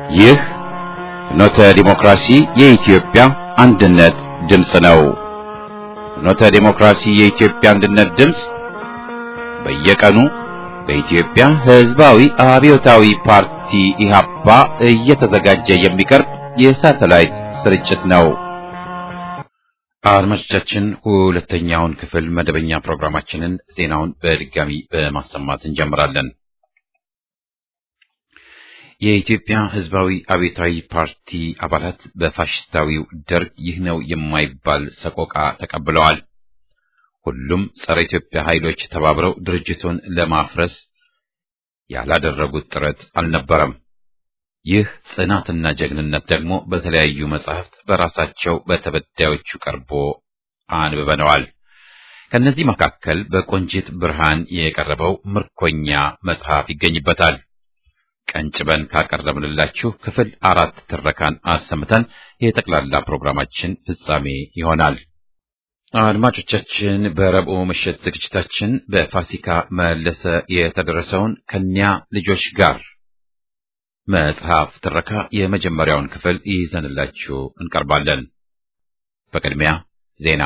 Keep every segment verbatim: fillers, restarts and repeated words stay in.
ይህ ፍኖተ ዲሞክራሲ የኢትዮጵያ አንድነት ድምፅ ነው። ፍኖተ ዲሞክራሲ የኢትዮጵያ አንድነት ድምፅ በየቀኑ በኢትዮጵያ ሕዝባዊ አብዮታዊ ፓርቲ ኢህአፓ እየተዘጋጀ የሚቀርብ የሳተላይት ስርጭት ነው። አድማጮቻችን፣ ሁለተኛውን ክፍል መደበኛ ፕሮግራማችንን ዜናውን በድጋሚ በማሰማት እንጀምራለን። የኢትዮጵያ ሕዝባዊ አብዮታዊ ፓርቲ አባላት በፋሽስታዊው ደርግ ይህ ነው የማይባል ሰቆቃ ተቀብለዋል። ሁሉም ጸረ ኢትዮጵያ ኃይሎች ተባብረው ድርጅቱን ለማፍረስ ያላደረጉት ጥረት አልነበረም። ይህ ጽናትና ጀግንነት ደግሞ በተለያዩ መጻሕፍት በራሳቸው በተበዳዮቹ ቀርቦ አንብበነዋል። ከነዚህ መካከል በቆንጂት ብርሃን የቀረበው ምርኮኛ መጽሐፍ ይገኝበታል። ቀንጭበን ካቀረብንላችሁ ክፍል አራት ትረካን አሰምተን የጠቅላላ ፕሮግራማችን ፍጻሜ ይሆናል። አድማጮቻችን፣ በረቡዕ ምሽት ዝግጅታችን በፋሲካ መለሰ የተደረሰውን ከኒያ ልጆች ጋር መጽሐፍ ትረካ የመጀመሪያውን ክፍል ይዘንላችሁ እንቀርባለን። በቅድሚያ ዜና።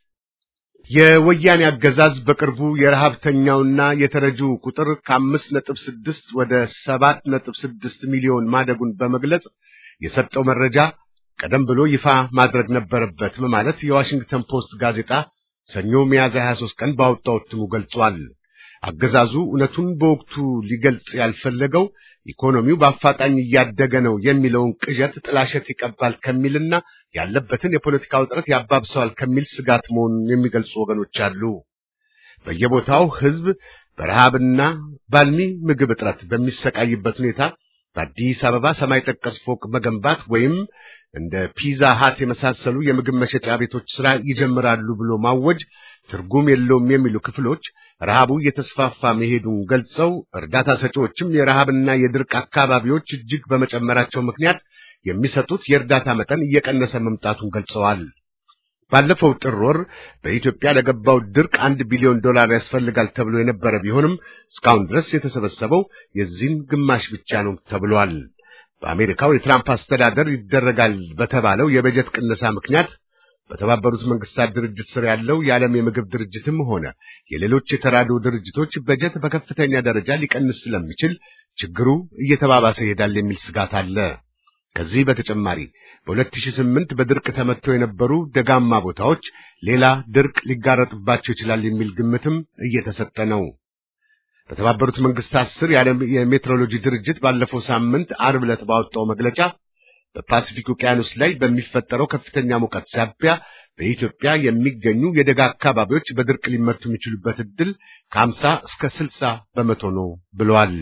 የወያኔ አገዛዝ በቅርቡ የረሃብተኛውና የተረጂው ቁጥር ከአምስት ነጥብ ስድስት ወደ ሰባት ነጥብ ስድስት ሚሊዮን ማደጉን በመግለጽ የሰጠው መረጃ ቀደም ብሎ ይፋ ማድረግ ነበረበት በማለት የዋሽንግተን ፖስት ጋዜጣ ሰኞ ሚያዝያ ሀያ ሦስት ቀን ባወጣው እትሙ ገልጿል። አገዛዙ እውነቱን በወቅቱ ሊገልጽ ያልፈለገው ኢኮኖሚው በአፋጣኝ እያደገ ነው የሚለውን ቅዠት ጥላሸት ይቀባል ከሚልና ያለበትን የፖለቲካ ውጥረት ያባብሰዋል ከሚል ስጋት መሆኑን የሚገልጹ ወገኖች አሉ። በየቦታው ሕዝብ በረሃብና ባልሚ ምግብ እጥረት በሚሰቃይበት ሁኔታ በአዲስ አበባ ሰማይ ጠቀስ ፎቅ መገንባት ወይም እንደ ፒዛ ሃት የመሳሰሉ የምግብ መሸጫ ቤቶች ስራ ይጀምራሉ ብሎ ማወጅ ትርጉም የለውም የሚሉ ክፍሎች ረሃቡ እየተስፋፋ መሄዱን ገልጸው እርዳታ ሰጪዎችም የረሃብና የድርቅ አካባቢዎች እጅግ በመጨመራቸው ምክንያት የሚሰጡት የእርዳታ መጠን እየቀነሰ መምጣቱን ገልጸዋል። ባለፈው ጥር ወር በኢትዮጵያ ለገባው ድርቅ አንድ ቢሊዮን ዶላር ያስፈልጋል ተብሎ የነበረ ቢሆንም እስካሁን ድረስ የተሰበሰበው የዚህን ግማሽ ብቻ ነው ተብሏል። በአሜሪካው የትራምፕ አስተዳደር ይደረጋል በተባለው የበጀት ቅነሳ ምክንያት በተባበሩት መንግስታት ድርጅት ስር ያለው የዓለም የምግብ ድርጅትም ሆነ የሌሎች የተራድኦ ድርጅቶች በጀት በከፍተኛ ደረጃ ሊቀንስ ስለሚችል ችግሩ እየተባባሰ ይሄዳል የሚል ስጋት አለ። ከዚህ በተጨማሪ በሁለት ሺህ ስምንት በድርቅ ተመተው የነበሩ ደጋማ ቦታዎች ሌላ ድርቅ ሊጋረጥባቸው ይችላል የሚል ግምትም እየተሰጠ ነው። በተባበሩት መንግስታት ስር የዓለም የሜትሮሎጂ ድርጅት ባለፈው ሳምንት ዓርብ ዕለት ባወጣው መግለጫ በፓሲፊክ ውቅያኖስ ላይ በሚፈጠረው ከፍተኛ ሙቀት ሳቢያ በኢትዮጵያ የሚገኙ የደጋ አካባቢዎች በድርቅ ሊመቱ የሚችሉበት ዕድል ከሀምሳ እስከ ስልሳ በመቶ ነው ብለዋል።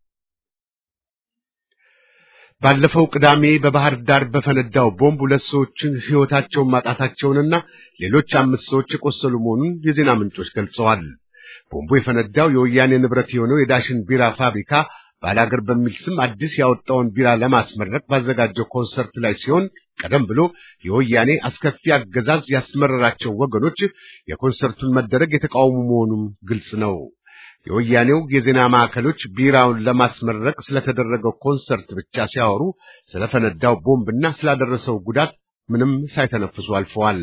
ባለፈው ቅዳሜ በባህር ዳር በፈነዳው ቦምብ ሁለት ሰዎችን ሕይወታቸውን ማጣታቸውንና ሌሎች አምስት ሰዎች የቆሰሉ መሆኑን የዜና ምንጮች ገልጸዋል። ቦምቡ የፈነዳው የወያኔ ንብረት የሆነው የዳሽን ቢራ ፋብሪካ ባላገር በሚል ስም አዲስ ያወጣውን ቢራ ለማስመረቅ ባዘጋጀው ኮንሰርት ላይ ሲሆን ቀደም ብሎ የወያኔ አስከፊ አገዛዝ ያስመረራቸው ወገኖች የኮንሰርቱን መደረግ የተቃወሙ መሆኑም ግልጽ ነው። የወያኔው የዜና ማዕከሎች ቢራውን ለማስመረቅ ስለተደረገው ኮንሰርት ብቻ ሲያወሩ ስለፈነዳው ቦምብና ስላደረሰው ጉዳት ምንም ሳይተነፍሱ አልፈዋል።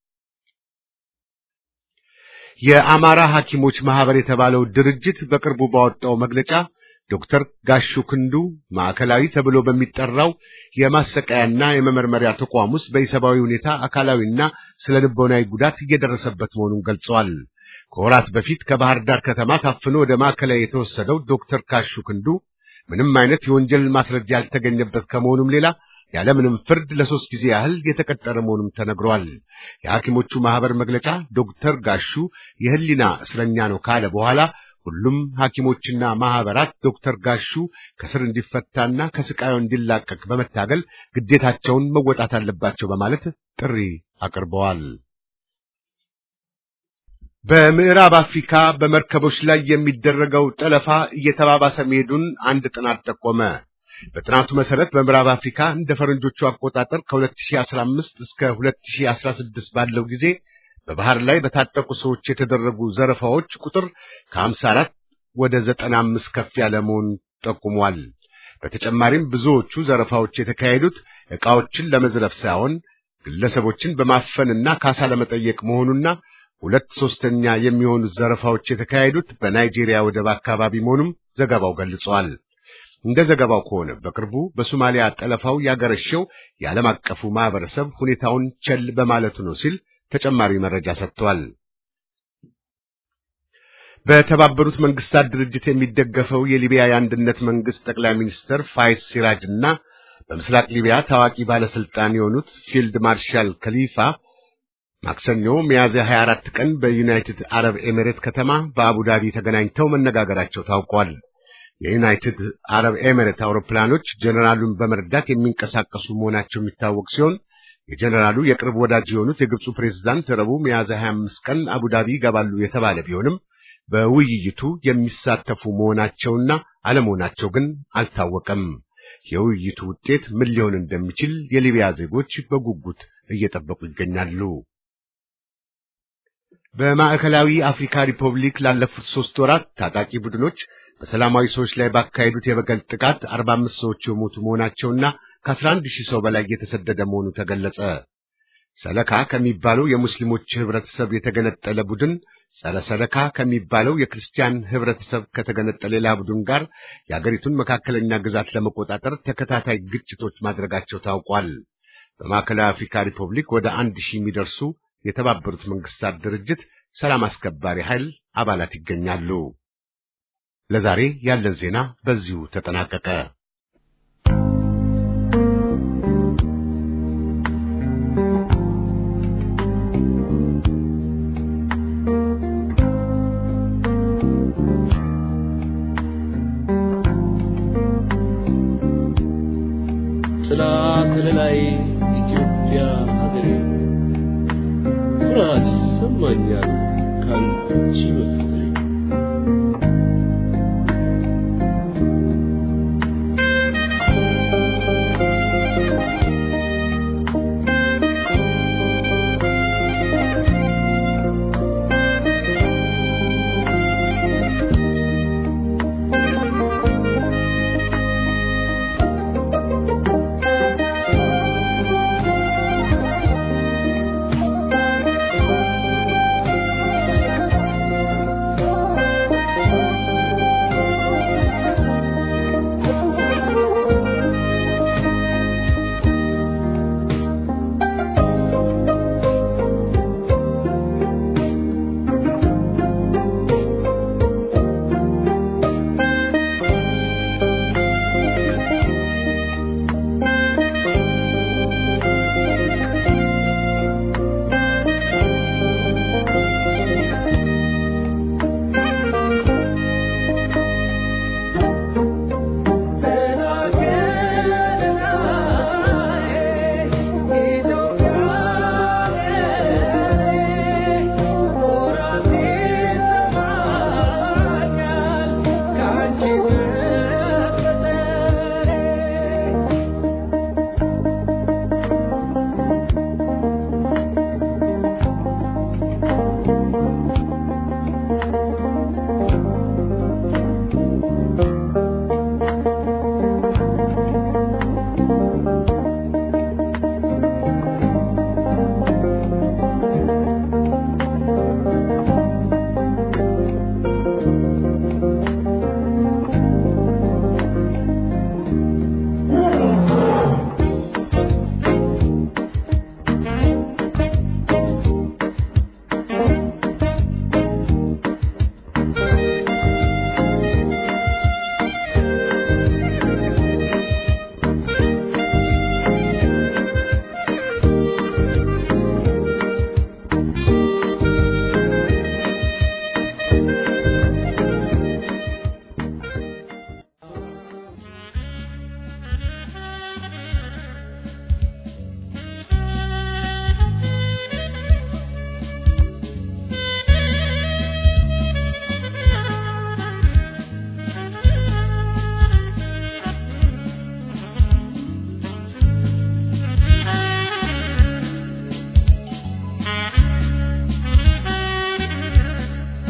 የአማራ ሐኪሞች ማህበር የተባለው ድርጅት በቅርቡ ባወጣው መግለጫ ዶክተር ጋሹ ክንዱ ማዕከላዊ ተብሎ በሚጠራው የማሰቃያና የመመርመሪያ ተቋም ውስጥ በኢሰብአዊ ሁኔታ አካላዊና ስነልቦናዊ ጉዳት እየደረሰበት መሆኑን ገልጸዋል። ከወራት በፊት ከባህር ዳር ከተማ ታፍኖ ወደ ማዕከላዊ የተወሰደው ዶክተር ጋሹ ክንዱ ምንም አይነት የወንጀል ማስረጃ ያልተገኘበት ከመሆኑም ሌላ ያለምንም ፍርድ ለሶስት ጊዜ ያህል የተቀጠረ መሆኑም ተነግሯል። የሐኪሞቹ ማህበር መግለጫ ዶክተር ጋሹ የህሊና እስረኛ ነው ካለ በኋላ ሁሉም ሐኪሞችና ማህበራት ዶክተር ጋሹ ከስር እንዲፈታና ከስቃዩ እንዲላቀቅ በመታገል ግዴታቸውን መወጣት አለባቸው በማለት ጥሪ አቅርበዋል። በምዕራብ አፍሪካ በመርከቦች ላይ የሚደረገው ጠለፋ እየተባባሰ መሄዱን አንድ ጥናት ጠቆመ። በጥናቱ መሰረት በምዕራብ አፍሪካ እንደ ፈረንጆቹ አቆጣጠር ከሁለት ሺህ አስራ አምስት እስከ ሁለት ሺህ አስራ ስድስት ባለው ጊዜ በባህር ላይ በታጠቁ ሰዎች የተደረጉ ዘረፋዎች ቁጥር ከሀምሳ አራት ወደ ዘጠና አምስት ከፍ ያለ መሆኑን ጠቁሟል። በተጨማሪም ብዙዎቹ ዘረፋዎች የተካሄዱት ዕቃዎችን ለመዝረፍ ሳይሆን ግለሰቦችን በማፈንና ካሳ ለመጠየቅ መሆኑና ሁለት ሶስተኛ የሚሆኑት ዘረፋዎች የተካሄዱት በናይጄሪያ ወደብ አካባቢ መሆኑን ዘገባው ገልጿል። እንደ ዘገባው ከሆነ በቅርቡ በሶማሊያ ጠለፋው ያገረሸው የዓለም አቀፉ ማህበረሰብ ሁኔታውን ቸል በማለቱ ነው ሲል ተጨማሪ መረጃ ሰጥቷል። በተባበሩት መንግስታት ድርጅት የሚደገፈው የሊቢያ የአንድነት መንግስት ጠቅላይ ሚኒስትር ፋይዝ ሲራጅና በምስራቅ ሊቢያ ታዋቂ ባለስልጣን የሆኑት ፊልድ ማርሻል ከሊፋ ማክሰኞ ሚያዝያ ሃያ አራት ቀን በዩናይትድ አረብ ኤሚሬት ከተማ በአቡዳቢ ተገናኝተው መነጋገራቸው ታውቋል። የዩናይትድ አረብ ኤሚሬት አውሮፕላኖች ጀነራሉን በመርዳት የሚንቀሳቀሱ መሆናቸው የሚታወቅ ሲሆን የጀነራሉ የቅርብ ወዳጅ የሆኑት የግብፁ ፕሬዝዳንት ረቡዕ ሚያዝያ ሃያ አምስት ቀን አቡዳቢ ይገባሉ የተባለ ቢሆንም በውይይቱ የሚሳተፉ መሆናቸውና አለመሆናቸው ግን አልታወቀም። የውይይቱ ውጤት ምን ሊሆን እንደሚችል የሊቢያ ዜጎች በጉጉት እየጠበቁ ይገኛሉ። በማዕከላዊ አፍሪካ ሪፐብሊክ ላለፉት ሶስት ወራት ታጣቂ ቡድኖች በሰላማዊ ሰዎች ላይ ባካሄዱት የበቀል ጥቃት አርባ አምስት ሰዎች የሞቱ መሆናቸውና ከአስራ አንድ ሺህ ሰው በላይ የተሰደደ መሆኑ ተገለጸ። ሰለካ ከሚባለው የሙስሊሞች ህብረተሰብ የተገነጠለ ቡድን ጸረ ሰለካ ከሚባለው የክርስቲያን ህብረተሰብ ከተገነጠለ ሌላ ቡድን ጋር የአገሪቱን መካከለኛ ግዛት ለመቆጣጠር ተከታታይ ግጭቶች ማድረጋቸው ታውቋል። በማዕከላዊ አፍሪካ ሪፐብሊክ ወደ አንድ ሺህ የሚደርሱ የተባበሩት መንግስታት ድርጅት ሰላም አስከባሪ ኃይል አባላት ይገኛሉ። ለዛሬ ያለን ዜና በዚሁ ተጠናቀቀ። ሰላም ለላይ ኢትዮጵያ ሀገሬ ኩራት ሰማኛል ካንቺ በፍቅሬ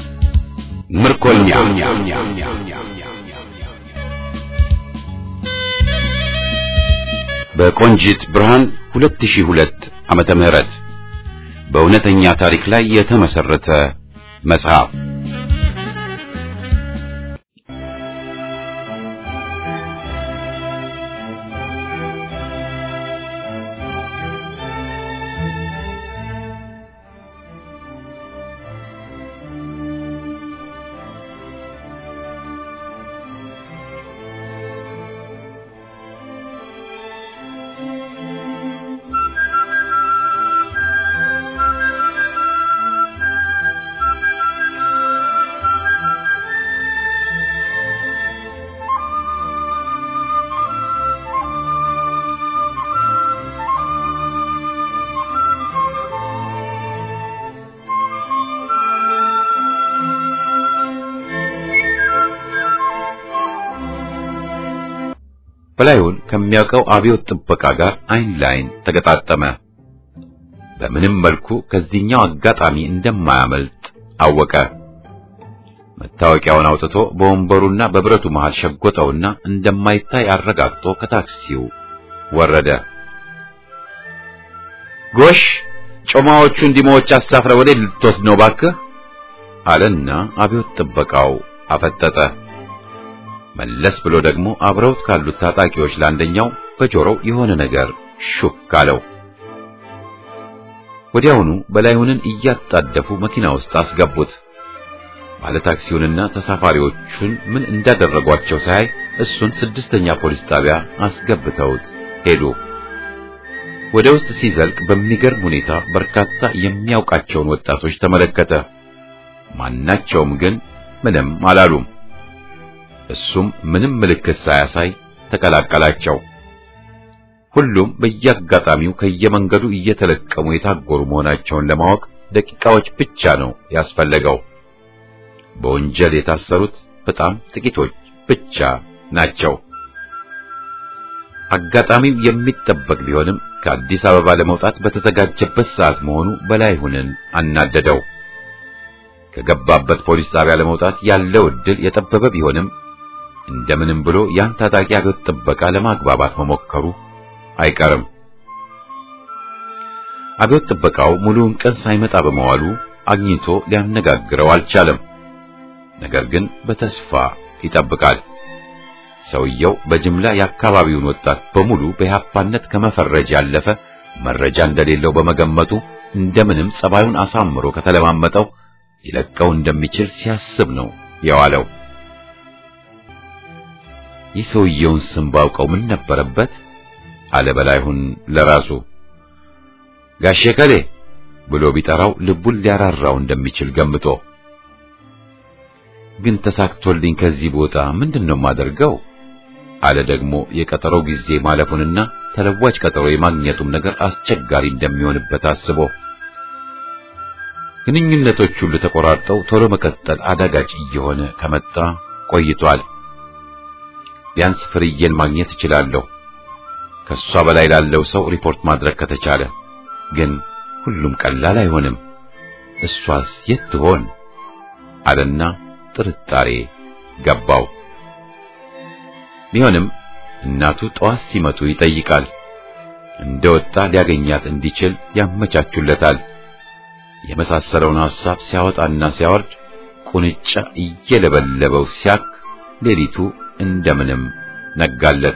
ምርኮኛ በቆንጂት ብርሃን ሁለት ሺህ ሁለት ዓመተ ምህረት በእውነተኛ ታሪክ ላይ የተመሰረተ መጽሐፍ። በላዩን ከሚያውቀው አብዮት ጥበቃ ጋር አይን ላይን ተገጣጠመ። በምንም መልኩ ከዚህኛው አጋጣሚ እንደማያመልጥ አወቀ። መታወቂያውን አውጥቶ በወንበሩና በብረቱ መሃል ሸጎጠውና እንደማይታይ አረጋግጦ ከታክሲው ወረደ። ጎሽ ጮማዎቹ እንዲሞች አሳፍረ ወደ ልትወስድ ነው ባክህ አለና አብዮት ጥበቃው አፈጠጠ። መለስ ብሎ ደግሞ አብረውት ካሉት ታጣቂዎች ለአንደኛው በጆሮው የሆነ ነገር ሹክ አለው። ወዲያውኑ በላዩንን እያጣደፉ መኪና ውስጥ አስገቡት። ባለታክሲውንና ተሳፋሪዎቹን ምን እንዳደረጓቸው ሳይ እሱን ስድስተኛ ፖሊስ ጣቢያ አስገብተውት ሄዱ። ወደ ውስጥ ሲዘልቅ በሚገርም ሁኔታ በርካታ የሚያውቃቸውን ወጣቶች ተመለከተ። ማናቸውም ግን ምንም አላሉም። እሱም ምንም ምልክት ሳያሳይ ተቀላቀላቸው። ሁሉም በየአጋጣሚው ከየመንገዱ እየተለቀሙ የታጎሩ መሆናቸውን ለማወቅ ደቂቃዎች ብቻ ነው ያስፈለገው። በወንጀል የታሰሩት በጣም ጥቂቶች ብቻ ናቸው። አጋጣሚው የሚጠበቅ ቢሆንም ከአዲስ አበባ ለመውጣት በተዘጋጀበት ሰዓት መሆኑ በላይሁንን አናደደው። ከገባበት ፖሊስ ጣቢያ ለመውጣት ያለው ዕድል የጠበበ ቢሆንም እንደምንም ብሎ ያን ታጣቂ አብዮት ጥበቃ ለማግባባት መሞከሩ አይቀርም። አብዮት ጥበቃው ሙሉውን ቀን ሳይመጣ በመዋሉ አግኝቶ ሊያነጋግረው አልቻለም። ነገር ግን በተስፋ ይጠብቃል። ሰውየው በጅምላ የአካባቢውን ወጣት በሙሉ በኢህአፓነት ከመፈረጅ ያለፈ መረጃ እንደሌለው በመገመቱ እንደምንም ጸባዩን አሳምሮ ከተለማመጠው ሊለቀው እንደሚችል ሲያስብ ነው የዋለው። የሰውየውን ስም ባውቀው ምን ነበረበት አለ በላይሁን ለራሱ። ጋሼ ከሌ ብሎ ቢጠራው ልቡን ሊያራራው እንደሚችል ገምቶ፣ ግን ተሳክቶልኝ ከዚህ ቦታ ምንድነው ማደርገው አለ ደግሞ የቀጠሮው ጊዜ ማለፉንና ተለዋጭ ቀጠሮ የማግኘቱም ነገር አስቸጋሪ እንደሚሆንበት አስቦ። ግንኙነቶች ሁሉ ተቆራርጠው ቶሎ መቀጠል አዳጋች እየሆነ ከመጣ ቆይቷል። ቢያንስ ፍርዬን ማግኘት እችላለሁ፣ ከሷ በላይ ላለው ሰው ሪፖርት ማድረግ ከተቻለ። ግን ሁሉም ቀላል አይሆንም። እሷስ የት ትሆን አለና ጥርጣሬ ገባው። ቢሆንም እናቱ ጠዋት ሲመጡ ይጠይቃል። እንደወጣ ሊያገኛት እንዲችል ያመቻቹለታል። የመሳሰለውን ሐሳብ ሲያወጣና ሲያወርድ ቁንጫ እየለበለበው ሲያክ ሌሊቱ እንደምንም ነጋለት።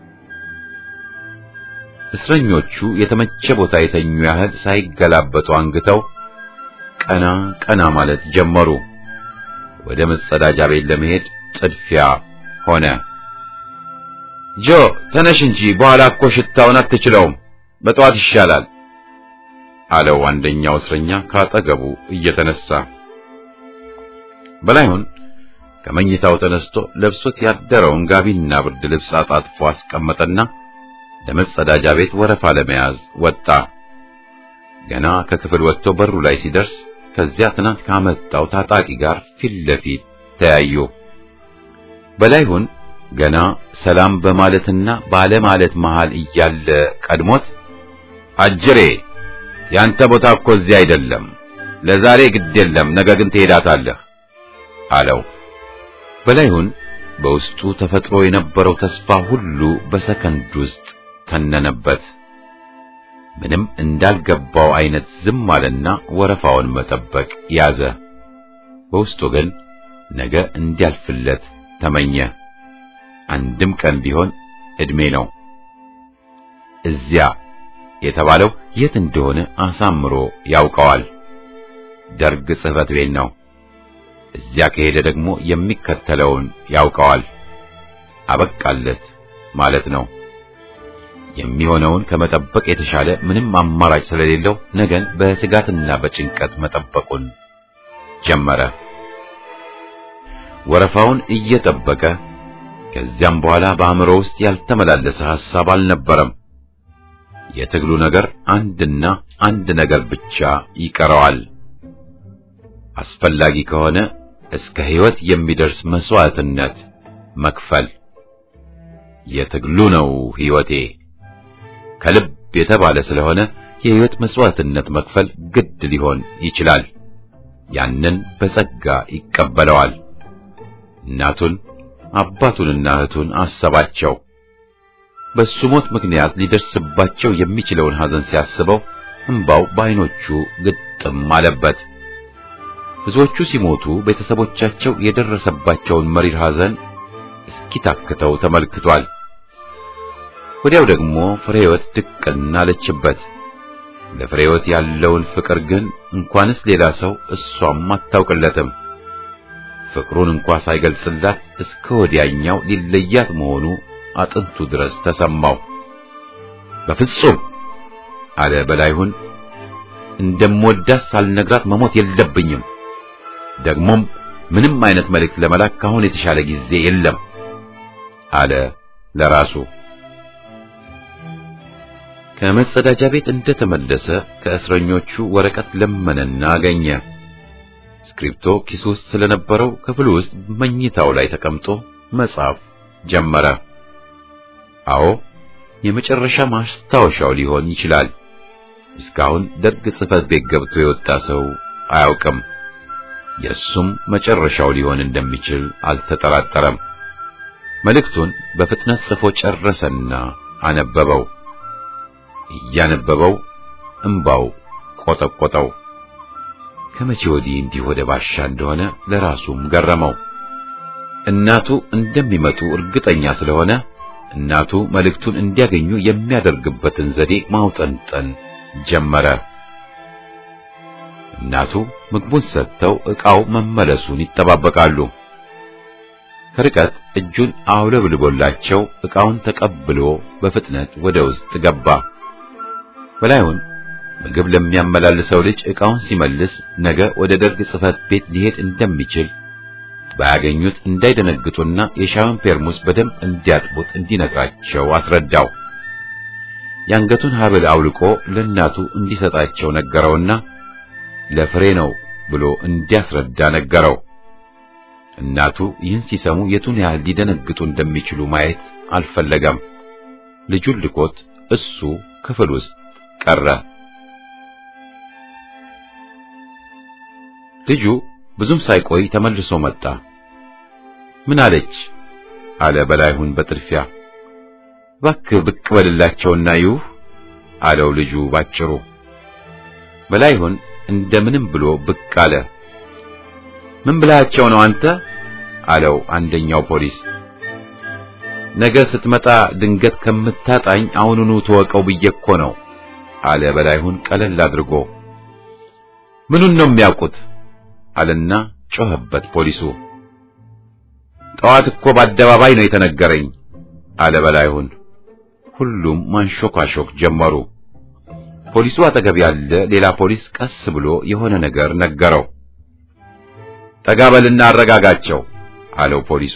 እስረኞቹ የተመቸ ቦታ የተኙ ያህል ሳይገላበጡ አንግተው ቀና ቀና ማለት ጀመሩ። ወደ መጸዳጃ ቤት ለመሄድ ጥድፊያ ሆነ። ጆ ተነሽ እንጂ በኋላ እኮ ሽታውን አትችለውም፣ በጠዋት ይሻላል አለው አንደኛው እስረኛ ካጠገቡ እየተነሳ። በላይሁን ከመኝታው ተነስቶ ለብሶት ያደረውን ጋቢና ብርድ ልብስ አጣጥፎ አስቀመጠና ለመጸዳጃ ቤት ወረፋ ለመያዝ ወጣ። ገና ከክፍል ወጥቶ በሩ ላይ ሲደርስ ከዚያ ትናንት ካመጣው ታጣቂ ጋር ፊት ለፊት ተያዩ። በላይሁን ገና ሰላም በማለትና ባለማለት መሃል እያለ ቀድሞት አጅሬ ያንተ ቦታ እኮ እዚህ አይደለም፣ ለዛሬ ግድ የለም፣ ነገ ግን ትሄዳታለህ አለው። በላይሁን በውስጡ ተፈጥሮ የነበረው ተስፋ ሁሉ በሰከንድ ውስጥ ተነነበት። ምንም እንዳልገባው አይነት ዝም አለና ወረፋውን መጠበቅ ያዘ። በውስጡ ግን ነገ እንዲያልፍለት ተመኘ። አንድም ቀን ቢሆን እድሜ ነው። እዚያ የተባለው የት እንደሆነ አሳምሮ ያውቀዋል። ደርግ ጽሕፈት ቤት ነው። እዚያ ከሄደ ደግሞ የሚከተለውን ያውቀዋል። አበቃለት ማለት ነው። የሚሆነውን ከመጠበቅ የተሻለ ምንም አማራጭ ስለሌለው ነገን በስጋትና በጭንቀት መጠበቁን ጀመረ። ወረፋውን እየጠበቀ ከዚያም በኋላ በአእምሮ ውስጥ ያልተመላለሰ ሐሳብ አልነበረም። የትግሉ ነገር አንድና አንድ ነገር ብቻ ይቀረዋል። አስፈላጊ ከሆነ እስከ ሕይወት የሚደርስ መስዋዕትነት መክፈል። የትግሉ ነው ሕይወቴ ከልብ የተባለ ስለሆነ የሕይወት መስዋዕትነት መክፈል ግድ ሊሆን ይችላል። ያንን በጸጋ ይቀበለዋል። እናቱን አባቱንና እህቱን አሰባቸው። በሱ ሞት ምክንያት ሊደርስባቸው የሚችለውን ሐዘን ሲያስበው እንባው በዓይኖቹ ግጥም አለበት። ብዙዎቹ ሲሞቱ ቤተሰቦቻቸው የደረሰባቸውን መሪር ሐዘን እስኪታክተው ተመልክቷል። ወዲያው ደግሞ ፍሬህይወት ድቅና አለችበት። ለፍሬህይወት ያለውን ፍቅር ግን እንኳንስ ሌላ ሰው እሷም አታውቅለትም። ፍቅሩን እንኳን ሳይገልጽላት እስከ ወዲያኛው ሊለያት መሆኑ አጥንቱ ድረስ ተሰማው። በፍጹም አለ በላይሁን፣ እንደምወዳት ሳልነግራት መሞት የለብኝም። ደግሞም ምንም አይነት መልእክት ለመላክ ካሁን የተሻለ ጊዜ የለም አለ ለራሱ። ከመጸዳጃ ቤት እንደተመለሰ ከእስረኞቹ ወረቀት ለመነና አገኘ። ስክሪፕቶ ኪሱ ውስጥ ስለነበረው ክፍሉ ውስጥ መኝታው ላይ ተቀምጦ መጻፍ ጀመረ። አዎ የመጨረሻ ማስታወሻው ሊሆን ይችላል። እስካሁን ደርግ ጽሕፈት ቤት ገብቶ የወጣ ሰው አያውቅም። የሱም መጨረሻው ሊሆን እንደሚችል አልተጠራጠረም። መልእክቱን በፍጥነት ጽፎ ጨረሰና አነበበው። እያነበበው እንባው ቆጠቆጠው። ከመቼ ወዲህ እንዲህ ወደ ባሻ እንደሆነ ለራሱም ገረመው። እናቱ እንደሚመጡ እርግጠኛ ስለሆነ እናቱ መልእክቱን እንዲያገኙ የሚያደርግበትን ዘዴ ማውጠንጠን ጀመረ። እናቱ ምግቡን ሰጥተው ዕቃው መመለሱን ይጠባበቃሉ። ከርቀት እጁን አውለብልቦላቸው ዕቃውን ተቀብሎ በፍጥነት ወደ ውስጥ ገባ። በላዩን ምግብ ለሚያመላልሰው ልጅ ዕቃውን ሲመልስ ነገ ወደ ደርግ ጽሕፈት ቤት ሊሄድ እንደሚችል ባያገኙት እንዳይደነግጡና የሻዩን ፔርሙስ በደንብ እንዲያጥቡት እንዲነግራቸው አስረዳው። የአንገቱን ሐብል አውልቆ ለእናቱ እንዲሰጣቸው ነገረውና ለፍሬ ነው ብሎ እንዲያስረዳ ነገረው። እናቱ ይህን ሲሰሙ የቱን ያህል ሊደነግጡ እንደሚችሉ ማየት አልፈለገም። ልጁን ልኮት እሱ ክፍል ውስጥ ቀረ። ልጁ ብዙም ሳይቆይ ተመልሶ መጣ። ምን አለች አለ በላይሁን በጥድፊያ። እባክህ ብቅ በልላቸውና ይሁ አለው ልጁ ባጭሩ። በላይሁን እንደምንም ብሎ ብቅ አለ። ምን ብላቸው ነው አንተ አለው አንደኛው ፖሊስ። ነገ ስትመጣ ድንገት ከምታጣኝ አሁኑኑ ተወቀው ብዬ እኮ ነው አለ በላይሁን ቀለል አድርጎ። ምኑን ነው የሚያውቁት አለና ጮኸበት ፖሊሱ። ጠዋት እኮ በአደባባይ ነው የተነገረኝ አለ በላይሁን። ሁሉም ማንሾካሾክ ጀመሩ። ፖሊሱ አጠገብ ያለ ሌላ ፖሊስ ቀስ ብሎ የሆነ ነገር ነገረው። ጠጋበልና አረጋጋቸው አለው ፖሊሱ።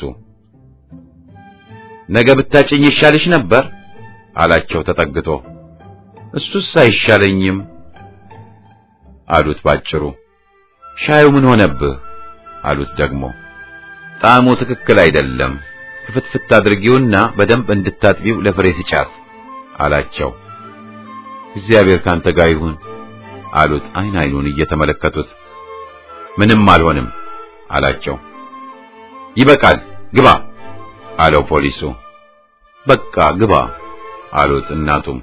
ነገ ብታጭኝ ይሻልሽ ነበር አላቸው ተጠግቶ። እሱስ አይሻለኝም አሉት ባጭሩ። ሻዩ ምን ሆነብህ አሉት ደግሞ። ጣዕሙ ትክክል አይደለም፣ ክፍትፍት አድርጊውና በደንብ እንድታጥቢው ለፍሬ ስጫት አላቸው። እግዚአብሔር ካንተ ጋር ይሁን አሉት አይን አይኑን እየተመለከቱት። ምንም አልሆንም አላቸው። ይበቃል ግባ አለው ፖሊሱ። በቃ ግባ አሉት እናቱም።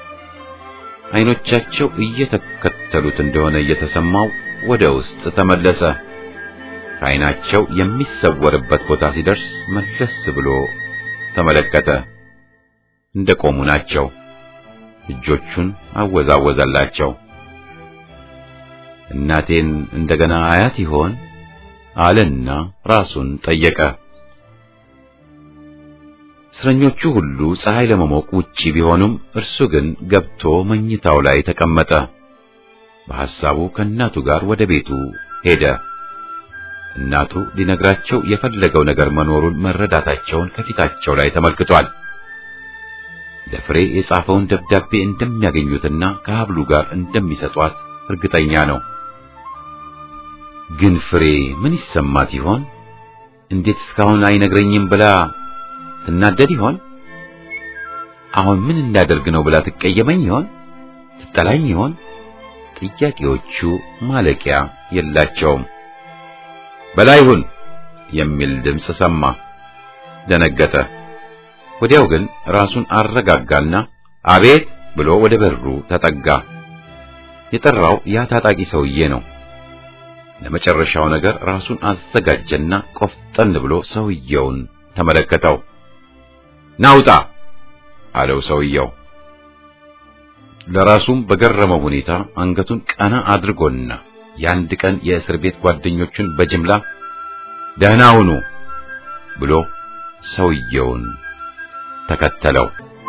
አይኖቻቸው እየተከተሉት እንደሆነ እየተሰማው ወደ ውስጥ ተመለሰ። ከዓይናቸው የሚሰወርበት ቦታ ሲደርስ መለስ ብሎ ተመለከተ። እንደቆሙ ናቸው። እጆቹን አወዛወዘላቸው። እናቴን እንደገና አያት ይሆን አለና ራሱን ጠየቀ። እስረኞቹ ሁሉ ፀሐይ ለመሞቅ ውጪ ቢሆኑም እርሱ ግን ገብቶ መኝታው ላይ ተቀመጠ። በሐሳቡ ከእናቱ ጋር ወደ ቤቱ ሄደ። እናቱ ሊነግራቸው የፈለገው ነገር መኖሩን መረዳታቸውን ከፊታቸው ላይ ተመልክቷል። ለፍሬ የጻፈውን ደብዳቤ እንደሚያገኙትና ከሀብሉ ጋር እንደሚሰጧት እርግጠኛ ነው። ግን ፍሬ ምን ይሰማት ይሆን? እንዴት እስካሁን አይነግረኝም ብላ ትናደድ ይሆን? አሁን ምን እንዳደርግ ነው ብላ ትቀየመኝ ይሆን? ትጠላኝ ይሆን? ጥያቄዎቹ ማለቂያ የላቸውም። በላይሁን የሚል ድምፅ ሰማ። ደነገጠ። ወዲያው ግን ራሱን አረጋጋና አቤት ብሎ ወደ በሩ ተጠጋ። የጠራው ያ ታጣቂ ሰውዬ ነው። ለመጨረሻው ነገር ራሱን አዘጋጀና ቆፍጠን ብሎ ሰውዬውን ተመለከተው። ናውጣ አለው ሰውዬው። ለራሱም በገረመው ሁኔታ አንገቱን ቀና አድርጎና የአንድ ቀን የእስር ቤት ጓደኞቹን በጅምላ ደህና ሁኑ ብሎ ሰውዬውን ተከተለው።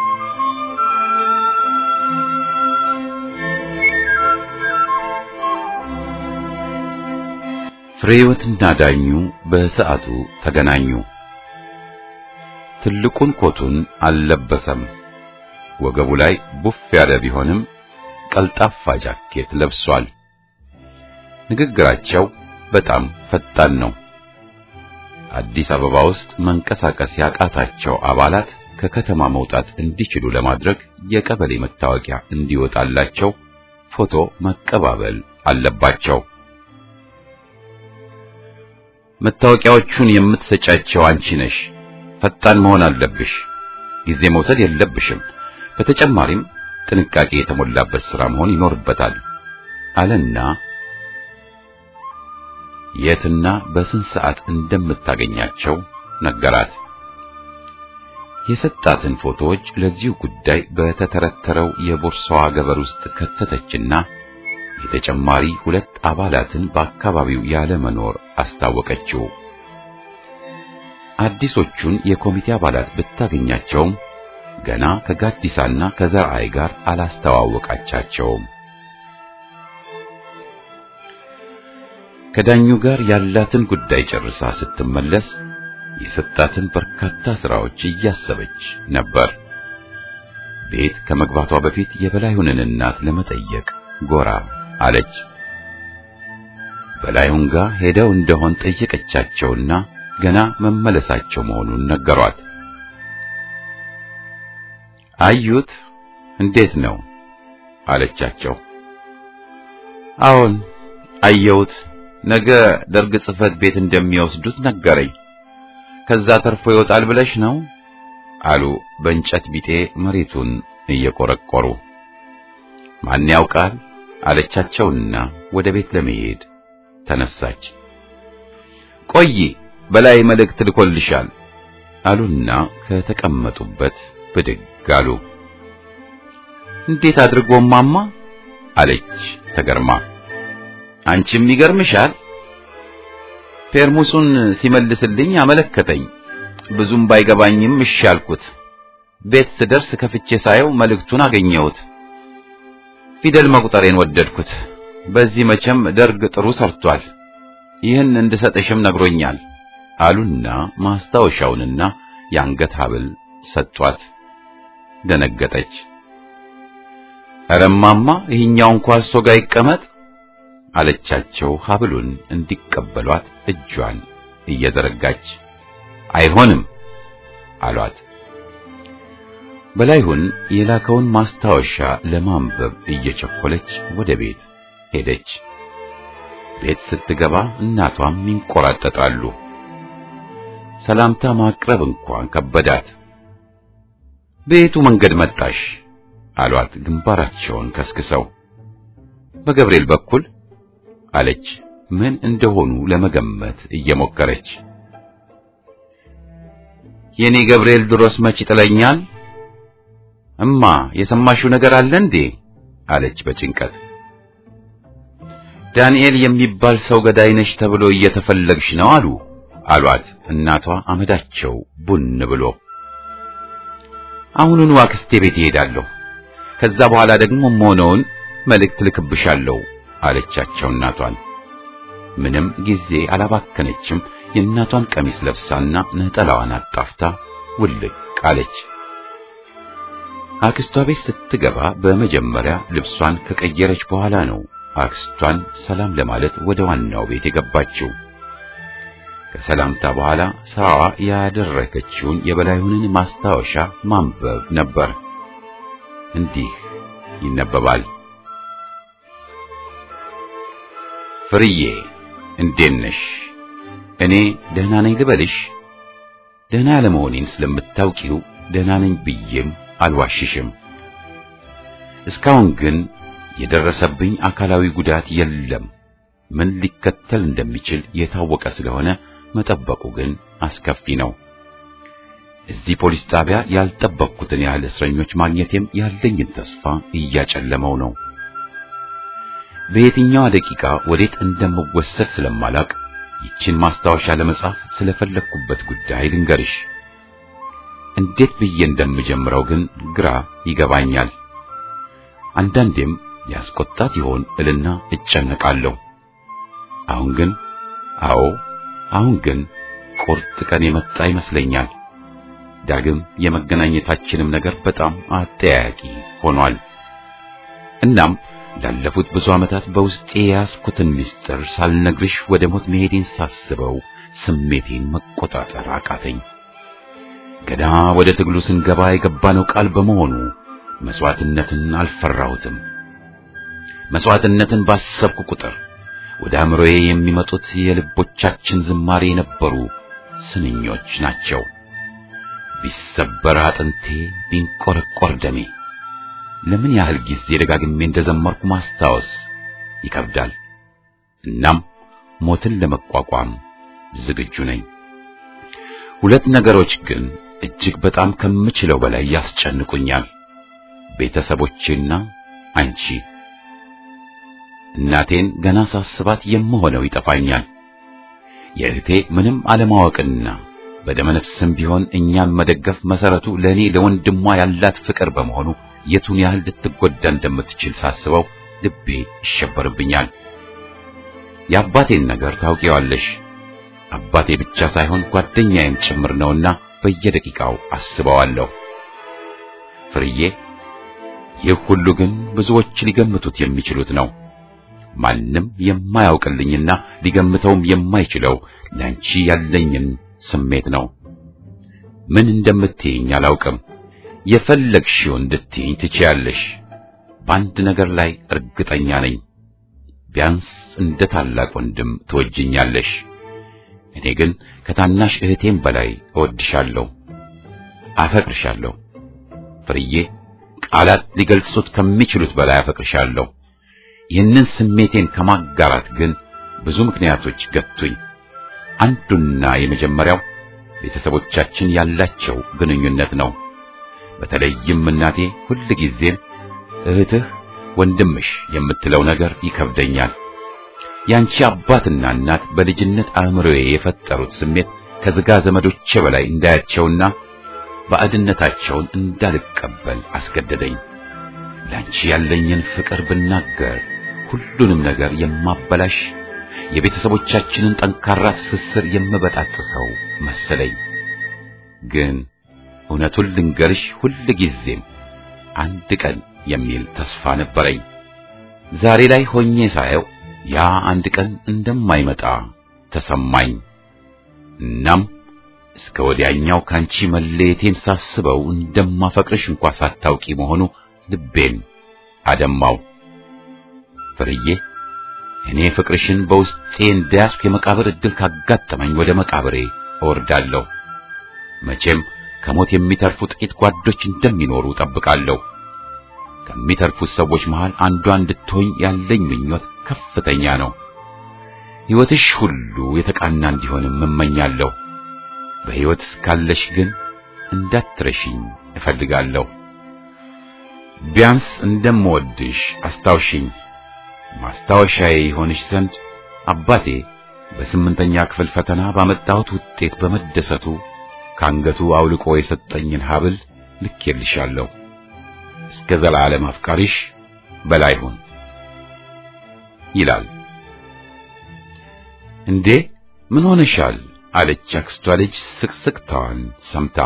ፍሬህይወትና ዳኙ በሰዓቱ ተገናኙ። ትልቁን ኮቱን አልለበሰም። ወገቡ ላይ ቡፍ ያለ ቢሆንም ቀልጣፋ ጃኬት ለብሷል። ንግግራቸው በጣም ፈጣን ነው። አዲስ አበባ ውስጥ መንቀሳቀስ ያቃታቸው አባላት ከከተማ መውጣት እንዲችሉ ለማድረግ የቀበሌ መታወቂያ እንዲወጣላቸው ፎቶ መቀባበል አለባቸው። መታወቂያዎቹን የምትሰጫቸው አንቺ ነሽ። ፈጣን መሆን አለብሽ። ጊዜ መውሰድ የለብሽም። በተጨማሪም ጥንቃቄ የተሞላበት ሥራ መሆን ይኖርበታል አለና የትና በስንት ሰዓት እንደምታገኛቸው ነገራት። የሰጣትን ፎቶዎች ለዚሁ ጉዳይ በተተረተረው የቦርሳዋ ገበር ውስጥ ከተተችና የተጨማሪ ሁለት አባላትን በአካባቢው ያለ መኖር አስታወቀችው። አዲሶቹን የኮሚቴ አባላት ብታገኛቸውም ገና ከጋዲሳና ከዘርአይ ጋር አላስተዋወቃቻቸውም። ከዳኙ ጋር ያላትን ጉዳይ ጨርሳ ስትመለስ የሰጣትን በርካታ ስራዎች እያሰበች ነበር። ቤት ከመግባቷ በፊት የበላዩንን እናት ለመጠየቅ ጎራ አለች። በላዩን ጋር ሄደው እንደሆን ጠየቀቻቸውና ገና መመለሳቸው መሆኑን ነገሯት። አዩት? እንዴት ነው አለቻቸው። አዎን አየሁት። ነገ ደርግ ጽሕፈት ቤት እንደሚወስዱት ነገረኝ። ከዛ ተርፎ ይወጣል ብለሽ ነው አሉ በእንጨት ቢጤ መሬቱን እየቆረቆሩ። ማን ያውቃል አለቻቸውና ወደ ቤት ለመሄድ ተነሳች። ቆይ በላይ መልእክት ልኮልሻል አሉና ከተቀመጡበት ብድግ አሉ። እንዴት አድርጎ ማማ አለች ተገርማ። አንቺም ይገርምሻል። ፔርሙሱን ሲመልስልኝ አመለከተኝ። ብዙም ባይገባኝም እሺ አልኩት። ቤት ስደርስ ከፍቼ ሳየው መልእክቱን አገኘሁት። ፊደል መቁጠሬን ወደድኩት። በዚህ መቼም ደርግ ጥሩ ሰርቷል። ይህን እንድሰጥሽም ነግሮኛል አሉና ማስታወሻውንና የአንገት ሐብል ሰጧት። ደነገጠች። አረማማ ይህኛው እንኳን እሱ ጋር ይቀመጥ አለቻቸው ሐብሉን እንዲቀበሏት እጇን እየዘረጋች። አይሆንም አሏት። በላይሁን የላከውን ማስታወሻ ለማንበብ እየቸኮለች ወደ ቤት ሄደች። ቤት ስትገባ እናቷም ይንቆራጠጣሉ። ሰላምታ ማቅረብ እንኳን ከበዳት። በየቱ መንገድ መጣሽ አሏት ግንባራቸውን ከስክሰው። በገብርኤል በኩል አለች ምን እንደሆኑ ለመገመት እየሞከረች። የኔ ገብርኤል ድሮስ መች ይጥለኛል? እማ የሰማሽው ነገር አለ እንዴ አለች በጭንቀት። ዳንኤል የሚባል ሰው ገዳይ ነሽ ተብሎ እየተፈለግሽ ነው አሉ አሏት እናቷ አመዳቸው ቡን ብሎ። አሁኑኑ አክስቴ ቤት እሄዳለሁ፣ ከዛ በኋላ ደግሞ ሞኖውን መልእክት ልክብሻለሁ አለቻቸው እናቷን። ምንም ጊዜ አላባከነችም። የእናቷን ቀሚስ ለብሳና ነጠላዋን አጣፍታ ውልቅ አለች። አክስቷ ቤት ስትገባ በመጀመሪያ ልብሷን ከቀየረች በኋላ ነው አክስቷን ሰላም ለማለት ወደ ዋናው ቤት የገባችው። ከሰላምታ በኋላ ስራዋ ያደረገችውን የበላዩንን ማስታወሻ ማንበብ ነበር። እንዲህ ይነበባል። ፍርዬ እንዴት ነሽ? እኔ ደህና ነኝ ልበልሽ? ደህና ለመሆኔን ስለምታውቂው ደህና ነኝ ብዬም አልዋሽሽም። እስካሁን ግን የደረሰብኝ አካላዊ ጉዳት የለም። ምን ሊከተል እንደሚችል የታወቀ ስለሆነ መጠበቁ ግን አስከፊ ነው። እዚህ ፖሊስ ጣቢያ ያልጠበቅኩትን ያህል እስረኞች ማግኘቴም ያለኝን ተስፋ እያጨለመው ነው። በየትኛው ደቂቃ ወዴት እንደምወሰድ ስለማላቅ ይችን ማስታወሻ ለመጻፍ ስለፈለኩበት ጉዳይ ልንገርሽ። እንዴት ብዬ እንደምጀምረው ግን ግራ ይገባኛል። አንዳንዴም ያስቆጣት ይሆን እልና እጨነቃለሁ። አሁን ግን አዎ አሁን ግን ቁርጥ ቀን የመጣ ይመስለኛል። ዳግም የመገናኘታችንም ነገር በጣም አጠያያቂ ሆኗል። እናም ላለፉት ብዙ ዓመታት በውስጤ ያስኩትን ምስጢር ሳልነግርሽ ወደ ሞት መሄዴን ሳስበው ስሜቴን መቆጣጠር አቃተኝ። ገና ወደ ትግሉ ስንገባ የገባነው ቃል በመሆኑ መስዋዕትነትን አልፈራሁትም። መስዋዕትነትን ባሰብኩ ቁጥር ወደ አእምሮዬ የሚመጡት የልቦቻችን ዝማሬ የነበሩ ስንኞች ናቸው። ቢሰበር አጥንቴ ቢንቆረቆር ደሜ። ለምን ያህል ጊዜ ደጋግሜ እንደዘመርኩ ማስታወስ ይከብዳል። እናም ሞትን ለመቋቋም ዝግጁ ነኝ። ሁለት ነገሮች ግን እጅግ በጣም ከምችለው በላይ ያስጨንቁኛል። ቤተሰቦቼና አንቺ። እናቴን ገና ሳስባት የምሆነው ይጠፋኛል። የእህቴ ምንም አለማወቅና በደመነፍስም ቢሆን እኛን መደገፍ መሰረቱ ለኔ ለወንድሟ ያላት ፍቅር በመሆኑ የቱን ያህል ልትጎዳ እንደምትችል ሳስበው ልቤ ይሸበርብኛል። የአባቴን ነገር ታውቂዋለሽ። አባቴ ብቻ ሳይሆን ጓደኛዬም ጭምር ነውና በየደቂቃው አስበዋለሁ። ፍርዬ፣ ይህ ሁሉ ግን ብዙዎች ሊገምቱት የሚችሉት ነው። ማንም የማያውቅልኝና ሊገምተውም የማይችለው ላንቺ ያለኝን ስሜት ነው። ምን እንደምትይኝ አላውቅም። የፈለግሽውን እንድትይኝ ትችያለሽ። በአንድ ነገር ላይ እርግጠኛ ነኝ። ቢያንስ እንደ ታላቅ ወንድም ትወጂኛለሽ። እኔ ግን ከታናሽ እህቴም በላይ እወድሻለሁ፣ አፈቅርሻለሁ። ፍርዬ፣ ቃላት ሊገልጹት ከሚችሉት በላይ አፈቅርሻለሁ። ይህንን ስሜቴን ከማጋራት ግን ብዙ ምክንያቶች ገቱኝ። አንዱና የመጀመሪያው ቤተሰቦቻችን ያላቸው ግንኙነት ነው። በተለይም እናቴ ሁልጊዜም እህትህ፣ ወንድምሽ የምትለው ነገር ይከብደኛል። ያንቺ አባትና እናት በልጅነት አእምሮዬ የፈጠሩት ስሜት ከዝጋ ዘመዶቼ በላይ እንዳያቸውና ባዕድነታቸውን እንዳልቀበል አስገደደኝ። ላንቺ ያለኝን ፍቅር ብናገር ሁሉንም ነገር የማበላሽ፣ የቤተሰቦቻችንን ጠንካራ ትስስር የምበጣጥሰው መሰለኝ። ግን እውነቱን ልንገርሽ፣ ሁልጊዜም አንድ ቀን የሚል ተስፋ ነበረኝ። ዛሬ ላይ ሆኜ ሳየው ያ አንድ ቀን እንደማይመጣ ተሰማኝ። እናም እስከ ወዲያኛው ካንቺ መለየቴን ሳስበው እንደማፈቅርሽ እንኳን ሳታውቂ መሆኑ ልቤን አደማው። ፍርዬ፣ እኔ ፍቅርሽን በውስጤ እንደያዝኩ የመቃብር ዕድል ካጋጠመኝ ወደ መቃብሬ እወርዳለሁ። መቼም ከሞት የሚተርፉ ጥቂት ጓዶች እንደሚኖሩ ጠብቃለሁ። ከሚተርፉት ሰዎች መሃል አንዷ እንድትሆኝ ያለኝ ምኞት ከፍተኛ ነው። ሕይወትሽ ሁሉ የተቃና እንዲሆንም እመኛለሁ። በሕይወት እስካለሽ ግን እንዳትረሺኝ እፈልጋለሁ። ቢያንስ እንደምወድሽ አስታውሽኝ። ማስታወሻዬ ይሆንሽ ዘንድ አባቴ በስምንተኛ ክፍል ፈተና ባመጣሁት ውጤት በመደሰቱ ካንገቱ አውልቆ የሰጠኝን ሐብል ልኬልሻለሁ። እስከ ዘላለም አፍቃሪሽ በላይሁን ይላል። እንዴ ምን ሆነሻል? አለች አክስቷ ልጅ ስቅስቅታዋን ሰምታ።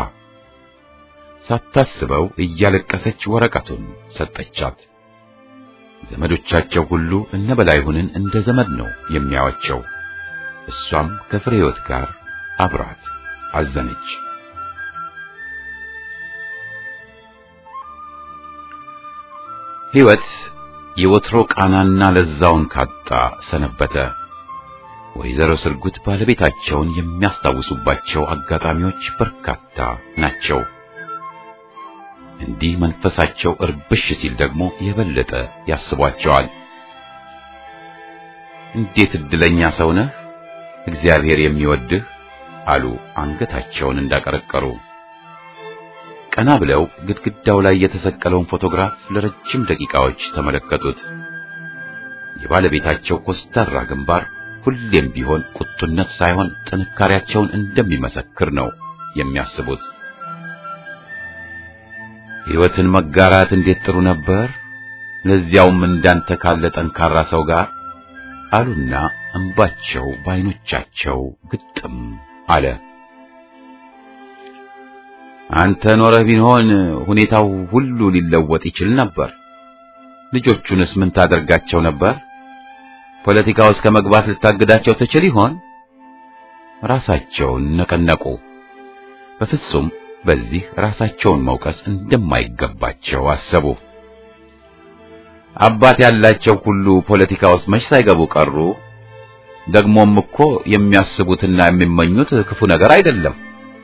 ሳታስበው እያለቀሰች ወረቀቱን ሰጠቻት። ዘመዶቻቸው ሁሉ እነ በላይሁንን እንደ ዘመድ ነው የሚያዋቸው። እሷም ከፍሬህይወት ጋር አብራት አዘነች። ሕይወት የወትሮ ቃናና ለዛውን ካጣ ሰነበተ። ወይዘሮ ስርጉት ባለቤታቸውን የሚያስታውሱባቸው አጋጣሚዎች በርካታ ናቸው። እንዲህ መንፈሳቸው እርብሽ ሲል ደግሞ የበለጠ ያስቧቸዋል። እንዴት እድለኛ ሰው ነህ፣ እግዚአብሔር የሚወድህ አሉ አንገታቸውን እንዳቀረቀሩ። ቀና ብለው ግድግዳው ላይ የተሰቀለውን ፎቶግራፍ ለረጅም ደቂቃዎች ተመለከቱት። የባለቤታቸው ኮስታራ ግንባር ሁሌም ቢሆን ቁጡነት ሳይሆን ጥንካሬያቸውን እንደሚመሰክር ነው የሚያስቡት። ሕይወትን መጋራት እንዴት ጥሩ ነበር፣ ለዚያውም እንዳንተ ካለ ጠንካራ ሰው ጋር አሉና እንባቸው በዓይኖቻቸው ግጥም አለ። አንተ ኖረህ ቢሆን ሁኔታው ሁሉ ሊለወጥ ይችል ነበር። ልጆቹንስ ምን ታደርጋቸው ነበር? ፖለቲካው እስከ መግባት ልታግዳቸው ትችል ይሆን? ራሳቸውን ነቀነቁ። በፍጹም በዚህ ራሳቸውን መውቀስ እንደማይገባቸው አሰቡ። አባት ያላቸው ሁሉ ፖለቲካ ውስጥ መች ሳይገቡ ቀሩ። ደግሞም እኮ የሚያስቡትና የሚመኙት ክፉ ነገር አይደለም።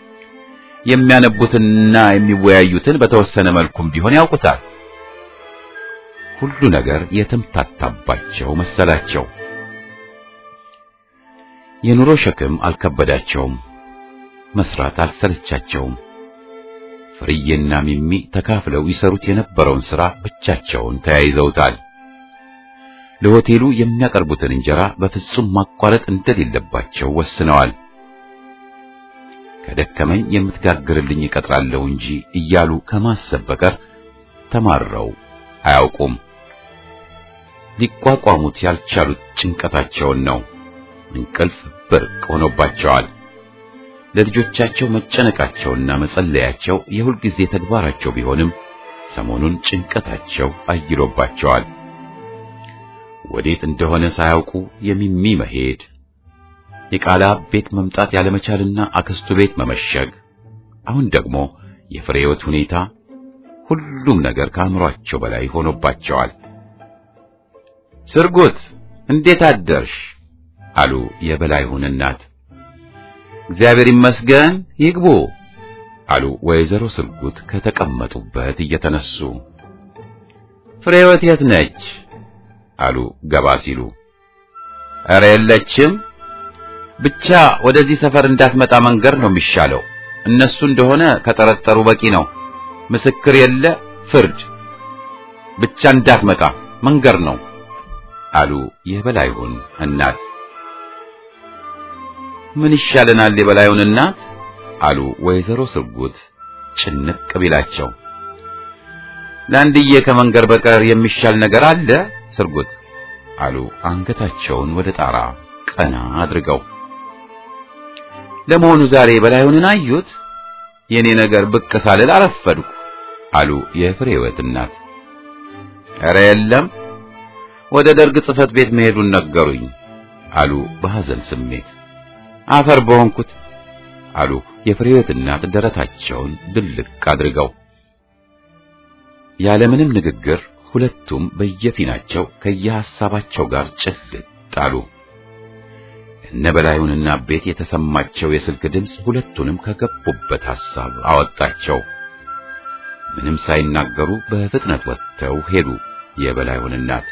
የሚያነቡትና የሚወያዩትን በተወሰነ መልኩም ቢሆን ያውቁታል። ሁሉ ነገር የተምታታባቸው መሰላቸው። የኑሮ ሸክም አልከበዳቸውም፣ መስራት አልሰለቻቸውም። ፍርዬና ሚሚ ተካፍለው ይሰሩት የነበረውን ሥራ ብቻቸውን ተያይዘውታል። ለሆቴሉ የሚያቀርቡትን እንጀራ በፍጹም ማቋረጥ እንደሌለባቸው ወስነዋል። ከደከመኝ የምትጋግርልኝ እቀጥራለሁ እንጂ እያሉ ከማሰብ በቀር ተማረው አያውቁም። ሊቋቋሙት ያልቻሉት ጭንቀታቸውን ነው። እንቅልፍ ብርቅ ሆኖባቸዋል። ለልጆቻቸው መጨነቃቸውና መጸለያቸው የሁል ጊዜ ተግባራቸው ቢሆንም ሰሞኑን ጭንቀታቸው አይሎባቸዋል። ወዴት እንደሆነ ሳያውቁ የሚሚ መሄድ፣ የቃላ ቤት መምጣት ያለመቻልና አክስቱ ቤት መመሸግ፣ አሁን ደግሞ የፍሬህይወት ሁኔታ፣ ሁሉም ነገር ከአእምሯቸው በላይ ሆኖባቸዋል። ስርጉት እንዴት አደርሽ? አሉ የበላይሁን እናት። እግዚአብሔር ይመስገን ይግቡ አሉ ወይዘሮ ስርጉት ከተቀመጡበት እየተነሱ። ፍሬህይወት የት ነች? አሉ ገባ ሲሉ። ኧረ የለችም፣ ብቻ ወደዚህ ሰፈር እንዳትመጣ መንገር ነው የሚሻለው። እነሱ እንደሆነ ከጠረጠሩ በቂ ነው። ምስክር የለ ፍርድ፣ ብቻ እንዳትመጣ መንገር ነው አሉ የበላይሁን እናት። ምን ይሻለናል የበላይሁን እናት? አሉ ወይዘሮ ስርጉት ጭንቅ ቢላቸው። ለአንድዬ ከመንገር በቀር የሚሻል ነገር አለ ስርጉት? አሉ አንገታቸውን ወደ ጣራ ቀና አድርገው። ለመሆኑ ዛሬ በላይሁንን አዩት? የኔ ነገር ብቅ ሳልል አረፈድኩ አሉ የፍሬህይወት እናት። ኧረ የለም፣ ወደ ደርግ ጽሕፈት ቤት መሄዱን ነገሩኝ አሉ በሐዘን ስሜት። አፈር በሆንኩት አሉ የፍሬህይወት እናት ደረታቸውን ድልቅ አድርገው። ያለምንም ንግግር ሁለቱም በየፊናቸው ከየሐሳባቸው ጋር ጭልጥ አሉ። ከነበላዩንና ቤት የተሰማቸው የስልክ ድምፅ ሁለቱንም ከገቡበት ሐሳብ አወጣቸው። ምንም ሳይናገሩ በፍጥነት ወጥተው ሄዱ። የበላዩን እናት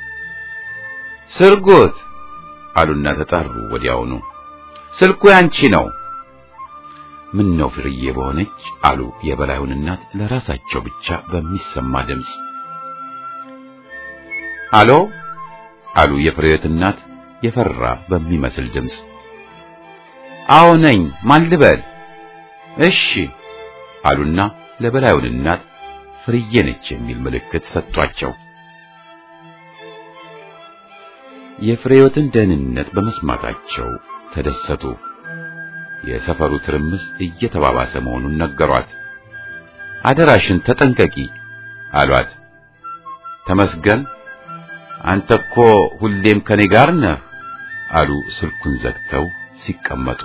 ስርጉት አሉና ተጣሩ። ወዲያውኑ ስልኩ ያንቺ ነው። ምን ነው ፍርዬ በሆነች አሉ የበላዩን እናት ለራሳቸው ብቻ በሚሰማ ድምፅ። አሎ አሉ የፍሬዮት እናት የፈራ በሚመስል ድምፅ። አዎ ነኝ፣ ማን ልበል? እሺ አሉና ለበላዩን እናት ፍርዬ ነች የሚል ምልክት ሰጧቸው። የፍሬዮትን ደህንነት በመስማታቸው ተደሰቱ። የሰፈሩ ትርምስ እየተባባሰ መሆኑን ነገሯት። አደራሽን ተጠንቀቂ አሏት። ተመስገን አንተ እኮ ሁሌም ከኔ ጋር ነህ አሉ ስልኩን ዘግተው ሲቀመጡ።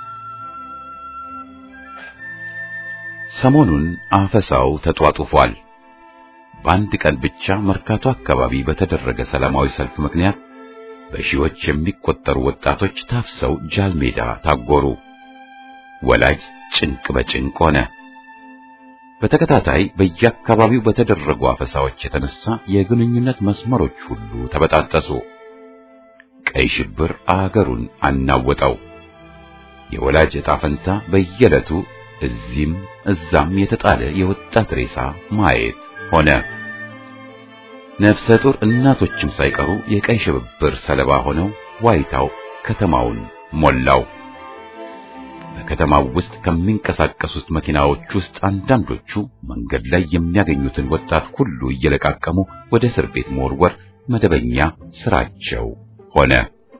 ሰሞኑን አፈሳው ተጧጡፏል። በአንድ ቀን ብቻ መርካቶ አካባቢ በተደረገ ሰላማዊ ሰልፍ ምክንያት በሺዎች የሚቆጠሩ ወጣቶች ታፍሰው ጃልሜዳ ታጎሩ። ወላጅ ጭንቅ በጭንቅ ሆነ። በተከታታይ በየአካባቢው በተደረጉ አፈሳዎች የተነሳ የግንኙነት መስመሮች ሁሉ ተበጣጠሱ። ቀይ ሽብር አገሩን አናወጠው። የወላጅ ዕጣ ፈንታ በየዕለቱ እዚህም እዛም የተጣለ የወጣት ሬሳ ማየት ሆነ። ነፍሰ ጡር እናቶችም ሳይቀሩ የቀይ ሽብር ሰለባ ሆነው ዋይታው ከተማውን ሞላው። በከተማው ውስጥ ከሚንቀሳቀሱት መኪናዎች ውስጥ አንዳንዶቹ መንገድ ላይ የሚያገኙትን ወጣት ሁሉ እየለቃቀሙ ወደ እስር ቤት መወርወር መደበኛ ስራቸው ሆነ።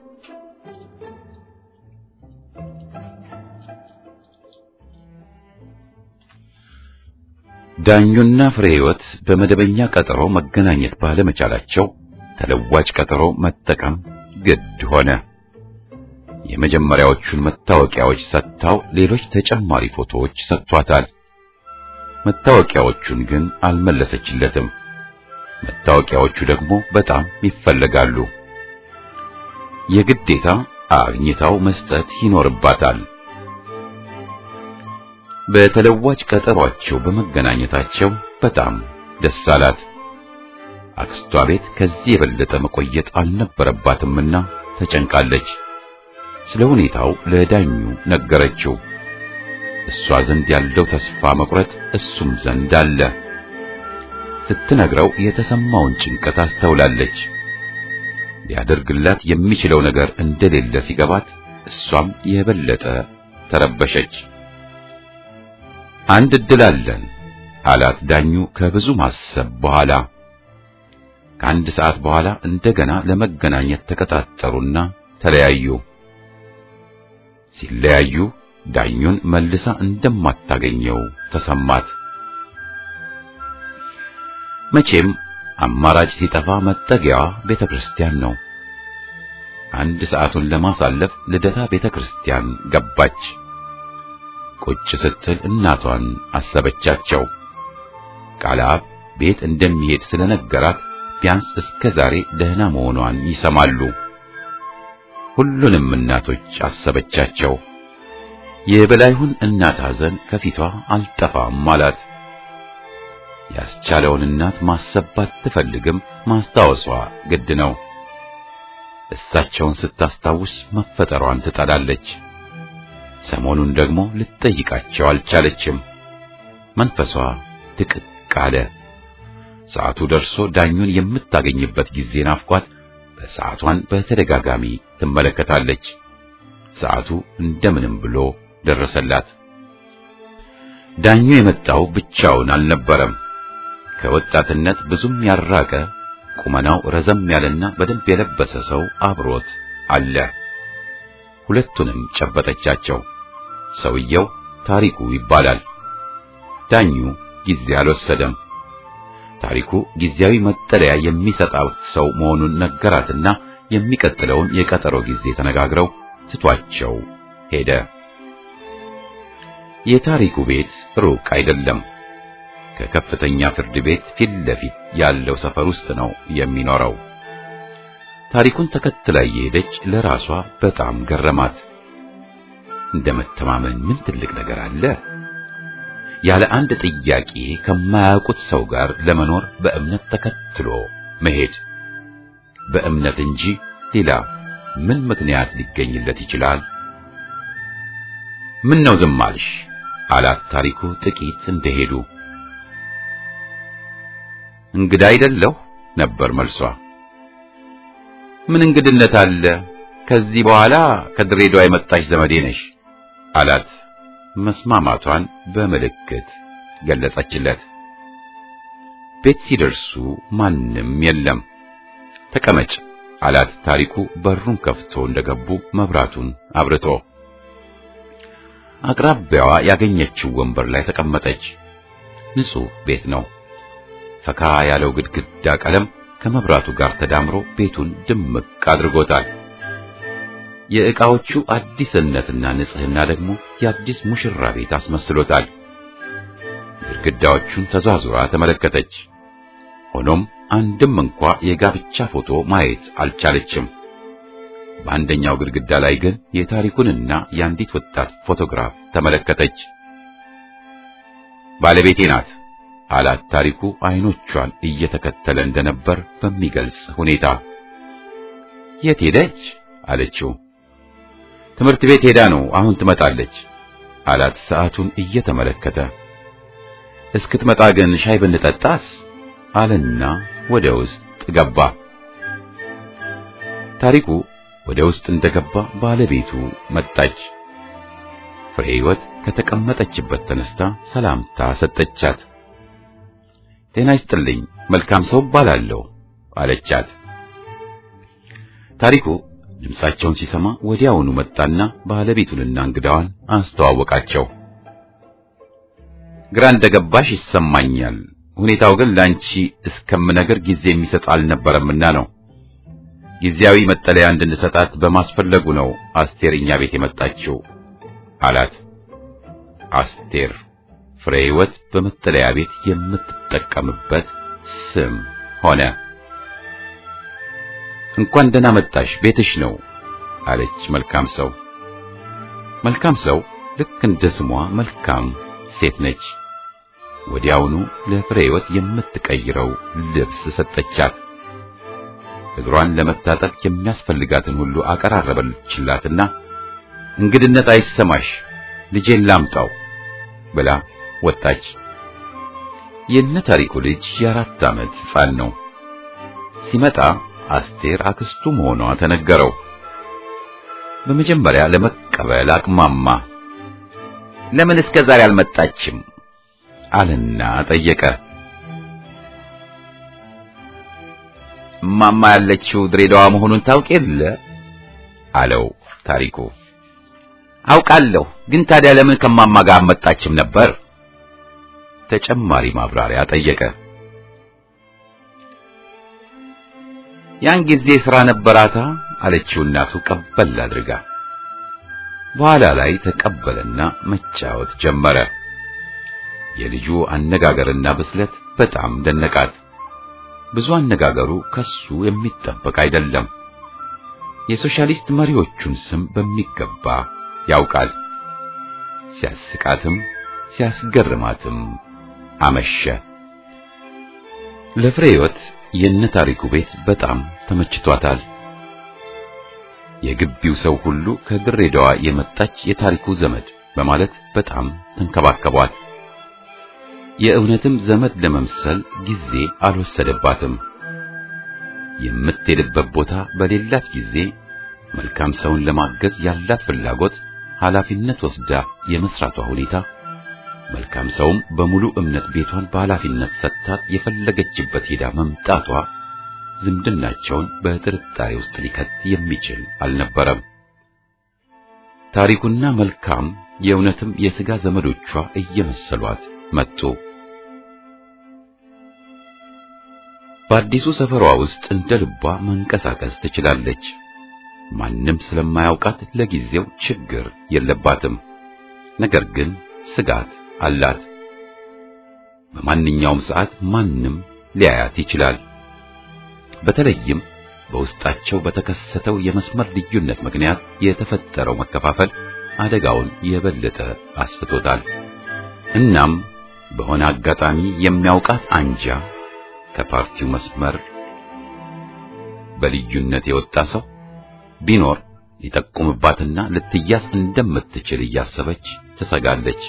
ዳኙና ፍሬህይወት በመደበኛ ቀጠሮ መገናኘት ባለመቻላቸው ተለዋጭ ቀጠሮ መጠቀም ግድ ሆነ። የመጀመሪያዎቹን መታወቂያዎች ሰጥታው ሌሎች ተጨማሪ ፎቶዎች ሰጥቷታል። መታወቂያዎቹን ግን አልመለሰችለትም። መታወቂያዎቹ ደግሞ በጣም ይፈልጋሉ። የግዴታ አግኝታው መስጠት ይኖርባታል። በተለዋጭ ቀጠሯቸው በመገናኘታቸው በጣም ደስ አላት። አክስቷ ቤት ከዚህ የበለጠ መቆየት አልነበረባትምና ተጨንቃለች። ስለ ሁኔታው ለዳኙ ነገረችው። እሷ ዘንድ ያለው ተስፋ መቁረጥ እሱም ዘንድ አለ። ስትነግረው የተሰማውን ጭንቀት አስተውላለች። ሊያደርግላት የሚችለው ነገር እንደሌለ ሲገባት እሷም የበለጠ ተረበሸች። አንድ እድል አለን አላት ዳኙ ከብዙ ማሰብ በኋላ። ከአንድ ሰዓት በኋላ እንደገና ለመገናኘት ተቀጣጠሩና ተለያዩ። ሲለያዩ ዳኙን መልሳ እንደማታገኘው ተሰማት። መቼም አማራጭ ሲጠፋ መጠጊያዋ ቤተክርስቲያን ነው። አንድ ሰዓቱን ለማሳለፍ ልደታ ቤተክርስቲያን ገባች። ቁጭ ስትል እናቷን አሰበቻቸው። ቃልአብ ቤት እንደሚሄድ ስለነገራት ቢያንስ እስከ ዛሬ ደህና መሆኗን ይሰማሉ። ሁሉንም እናቶች አሰበቻቸው። የበላይሁን እናት ሐዘን ከፊቷ አልጠፋም አላት። ያስቻለውን እናት ማሰብ ባትፈልግም ማስታወሷ ግድ ነው። እሳቸውን ስታስታውስ መፈጠሯን ትጠላለች። ሰሞኑን ደግሞ ልትጠይቃቸው አልቻለችም። መንፈሷ ድቅቅ አለ። ሰዓቱ ደርሶ ዳኙን የምታገኝበት ጊዜ ናፍቋት በሰዓቷን በተደጋጋሚ ትመለከታለች። ሰዓቱ እንደምንም ብሎ ደረሰላት። ዳኙ የመጣው ብቻውን አልነበረም። ከወጣትነት ብዙም ያራቀ ቁመናው ረዘም ያለና በደንብ የለበሰ ሰው አብሮት አለ። ሁለቱንም ጨበጠቻቸው። ሰውየው ታሪኩ ይባላል። ዳኙ ጊዜ አልወሰደም። ታሪኩ ጊዜያዊ መጠለያ የሚሰጣው ሰው መሆኑን ነገራትና የሚቀጥለውን የቀጠሮ ጊዜ ተነጋግረው ትቷቸው ሄደ። የታሪኩ ቤት ሩቅ አይደለም። ከከፍተኛ ፍርድ ቤት ፊት ለፊት ያለው ሰፈር ውስጥ ነው የሚኖረው። ታሪኩን ተከትላ የሄደች ለራሷ በጣም ገረማት። እንደመተማመን ምን ትልቅ ነገር አለ? ያለ አንድ ጥያቄ ከማያውቁት ሰው ጋር ለመኖር በእምነት ተከትሎ መሄድ። በእምነት እንጂ ሌላ ምን ምክንያት ሊገኝለት ይችላል? ምን ነው ዝም አልሽ? አላት ታሪኩ ጥቂት እንደሄዱ። እንግዳ አይደለሁ ነበር መልሷ። ምን እንግድነት አለ? ከዚህ በኋላ ከድሬዳዋ የመጣሽ ዘመዴ ነሽ አላት። መስማማቷን በምልክት ገለጸችለት። ቤት ሲደርሱ ማንም የለም። ተቀመጭ አላት ታሪኩ በሩን ከፍቶ እንደገቡ መብራቱን አብርቶ። አቅራቢያዋ ያገኘችው ወንበር ላይ ተቀመጠች። ንጹህ ቤት ነው። ፈካ ያለው ግድግዳ ቀለም ከመብራቱ ጋር ተዳምሮ ቤቱን ድምቅ አድርጎታል። የዕቃዎቹ አዲስነትና ንጽህና ደግሞ የአዲስ ሙሽራ ቤት አስመስሎታል። ግድግዳዎቹን ተዛዙራ ተመለከተች። ሆኖም አንድም እንኳ የጋብቻ ፎቶ ማየት አልቻለችም። በአንደኛው ግድግዳ ላይ ግን የታሪኩንና የአንዲት ወጣት ፎቶግራፍ ተመለከተች። ባለቤቴ ናት አላት ታሪኩ አይኖቿን እየተከተለ እንደነበር በሚገልጽ ሁኔታ። የት ሄደች አለችው። ትምህርት ቤት ሄዳ ነው፣ አሁን ትመጣለች አላት ሰዓቱን እየተመለከተ። እስክትመጣ ግን ሻይ ብንጠጣስ አለና ወደ ውስጥ ገባ። ታሪኩ ወደ ውስጥ እንደገባ ባለቤቱ መጣች። ፍሬህይወት ከተቀመጠችበት ተነስታ ሰላምታ ሰጠቻት። ጤና ይስጥልኝ፣ መልካም ሰው ባላለሁ አለቻት። ታሪኩ ድምጻቸውን ሲሰማ ወዲያውኑ መጣና ባለቤቱንና እንግዳዋን አስተዋወቃቸው። ግራ እንደገባሽ ይሰማኛል። ሁኔታው ግን ላንቺ እስከምነገር ጊዜ የሚሰጥ አልነበረምና ነው። ጊዜያዊ መጠለያ እንድንሰጣት በማስፈለጉ ነው አስቴር እኛ ቤት የመጣችው አላት። አስቴር ፍሬህይወት በመጠለያ ቤት የምትጠቀምበት ስም ሆነ። እንኳን ደህና መጣሽ፣ ቤትሽ ነው አለች መልካም ሰው። መልካም ሰው ልክ እንደ ስሟ መልካም ሴት ነች። ወዲያውኑ ለፍሬህይወት የምትቀይረው ልብስ ሰጠቻት። እግሯን ለመታጠብ የሚያስፈልጋትን ሁሉ አቀራረበችላትና እንግድነት አይሰማሽ፣ ልጄን ላምጣው ብላ ወጣች። የነ ታሪኩ ልጅ የአራት ዓመት ሕፃን ነው። ሲመጣ አስቴር አክስቱ መሆኗ ተነገረው። በመጀመሪያ ለመቀበል አቅማማ። ለምን እስከ ዛሬ አልመጣችም አለና ጠየቀ። ማማ ያለችው ድሬዳዋ መሆኑን ታውቅ የለ አለው ታሪኩ። አውቃለሁ፣ ግን ታዲያ ለምን ከማማ ጋር አልመጣችም ነበር? ተጨማሪ ማብራሪያ ጠየቀ። ያን ጊዜ ስራ ነበራታ አለችው እናቱ ቀበል አድርጋ። በኋላ ላይ ተቀበለና መጫወት ጀመረ። የልጁ አነጋገርና ብስለት በጣም ደነቃት። ብዙ አነጋገሩ ከሱ የሚጠበቅ አይደለም። የሶሻሊስት መሪዎቹን ስም በሚገባ ያውቃል። ሲያስቃትም ሲያስገርማትም አመሸ። ለፍሬህይወት የነ ታሪኩ ቤት በጣም ተመችቷታል። የግቢው ሰው ሁሉ ከድሬዳዋ የመጣች የታሪኩ ዘመድ በማለት በጣም ተንከባከቧት። የእውነትም ዘመድ ለመምሰል ጊዜ አልወሰደባትም። የምትሄድበት ቦታ በሌላት ጊዜ መልካም ሰውን ለማገዝ ያላት ፍላጎት፣ ኃላፊነት ወስዳ የመስራቷ ሁኔታ፣ መልካም ሰውም በሙሉ እምነት ቤቷን በኃላፊነት ሰጥታት የፈለገችበት ሄዳ መምጣቷ ዝምድናቸውን በጥርጣሬ ውስጥ ሊከት የሚችል አልነበረም። ታሪኩና መልካም የእውነትም የሥጋ ዘመዶቿ እየመሰሏት መጡ። በአዲሱ ሰፈሯ ውስጥ እንደ ልቧ መንቀሳቀስ ትችላለች። ማንም ስለማያውቃት ለጊዜው ችግር የለባትም። ነገር ግን ስጋት አላት። በማንኛውም ሰዓት ማንም ሊያያት ይችላል። በተለይም በውስጣቸው በተከሰተው የመስመር ልዩነት ምክንያት የተፈጠረው መከፋፈል አደጋውን የበለጠ አስፍቶታል። እናም በሆነ አጋጣሚ የሚያውቃት አንጃ ከፓርቲው መስመር በልዩነት የወጣ ሰው ቢኖር ሊጠቁምባትና ልትያዝ እንደምትችል እያሰበች ትሰጋለች።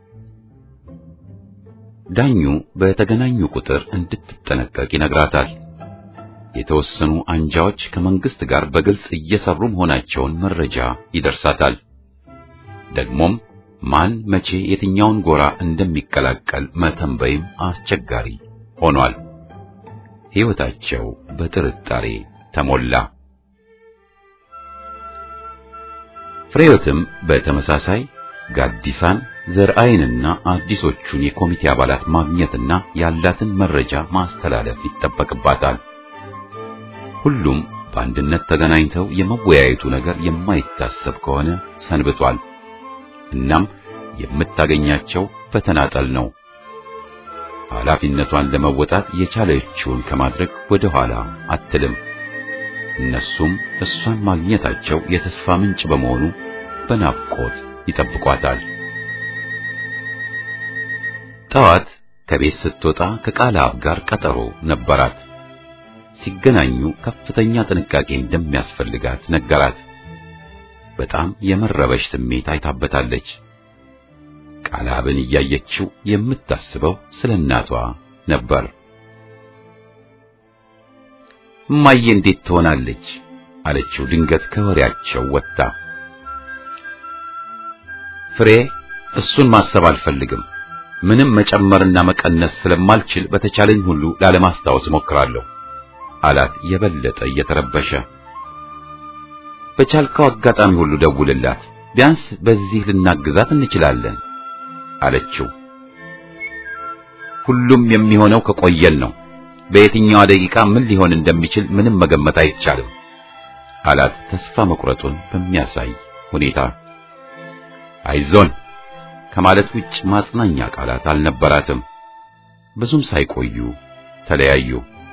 ዳኙ በተገናኙ ቁጥር እንድትጠነቀቅ ይነግራታል። የተወሰኑ አንጃዎች ከመንግስት ጋር በግልጽ እየሰሩ መሆናቸውን መረጃ ይደርሳታል። ደግሞም ማን መቼ የትኛውን ጎራ እንደሚቀላቀል መተንበይም አስቸጋሪ ሆኗል። ሕይወታቸው በጥርጣሬ ተሞላ። ፍሬዮትም በተመሳሳይ ጋዲሳን፣ ዘርአይንና አዲሶቹን የኮሚቴ አባላት ማግኘትና ያላትን መረጃ ማስተላለፍ ይጠበቅባታል። ሁሉም በአንድነት ተገናኝተው የመወያየቱ ነገር የማይታሰብ ከሆነ ሰንብቷል። እናም የምታገኛቸው በተናጠል ነው። ኃላፊነቷን ለመወጣት የቻለችውን ከማድረግ ወደ ኋላ አትልም። እነሱም እሷን ማግኘታቸው የተስፋ ምንጭ በመሆኑ በናፍቆት ይጠብቋታል። ጠዋት ከቤት ስትወጣ ከቃላብ ጋር ቀጠሮ ነበራት። ሲገናኙ ከፍተኛ ጥንቃቄ እንደሚያስፈልጋት ነገራት። በጣም የመረበሽ ስሜት አይታበታለች። ቃላብን እያየችው የምታስበው ስለ እናቷ ነበር። እማዬ እንዴት ትሆናለች አለችው ድንገት ከወሬያቸው ወጣ። ፍሬ እሱን ማሰብ አልፈልግም። ምንም መጨመርና መቀነስ ስለማልችል በተቻለኝ ሁሉ ላለማስታወስ ሞክራለሁ አላት የበለጠ እየተረበሸ። በቻልከው አጋጣሚ ሁሉ ደውልላት፣ ቢያንስ በዚህ ልናግዛት እንችላለን አለችው። ሁሉም የሚሆነው ከቆየን ነው። በየትኛው ደቂቃ ምን ሊሆን እንደሚችል ምንም መገመት አይቻልም አላት ተስፋ መቁረጡን በሚያሳይ ሁኔታ። አይዞን ከማለት ውጭ ማጽናኛ ቃላት አልነበራትም። ብዙም ሳይቆዩ ተለያዩ።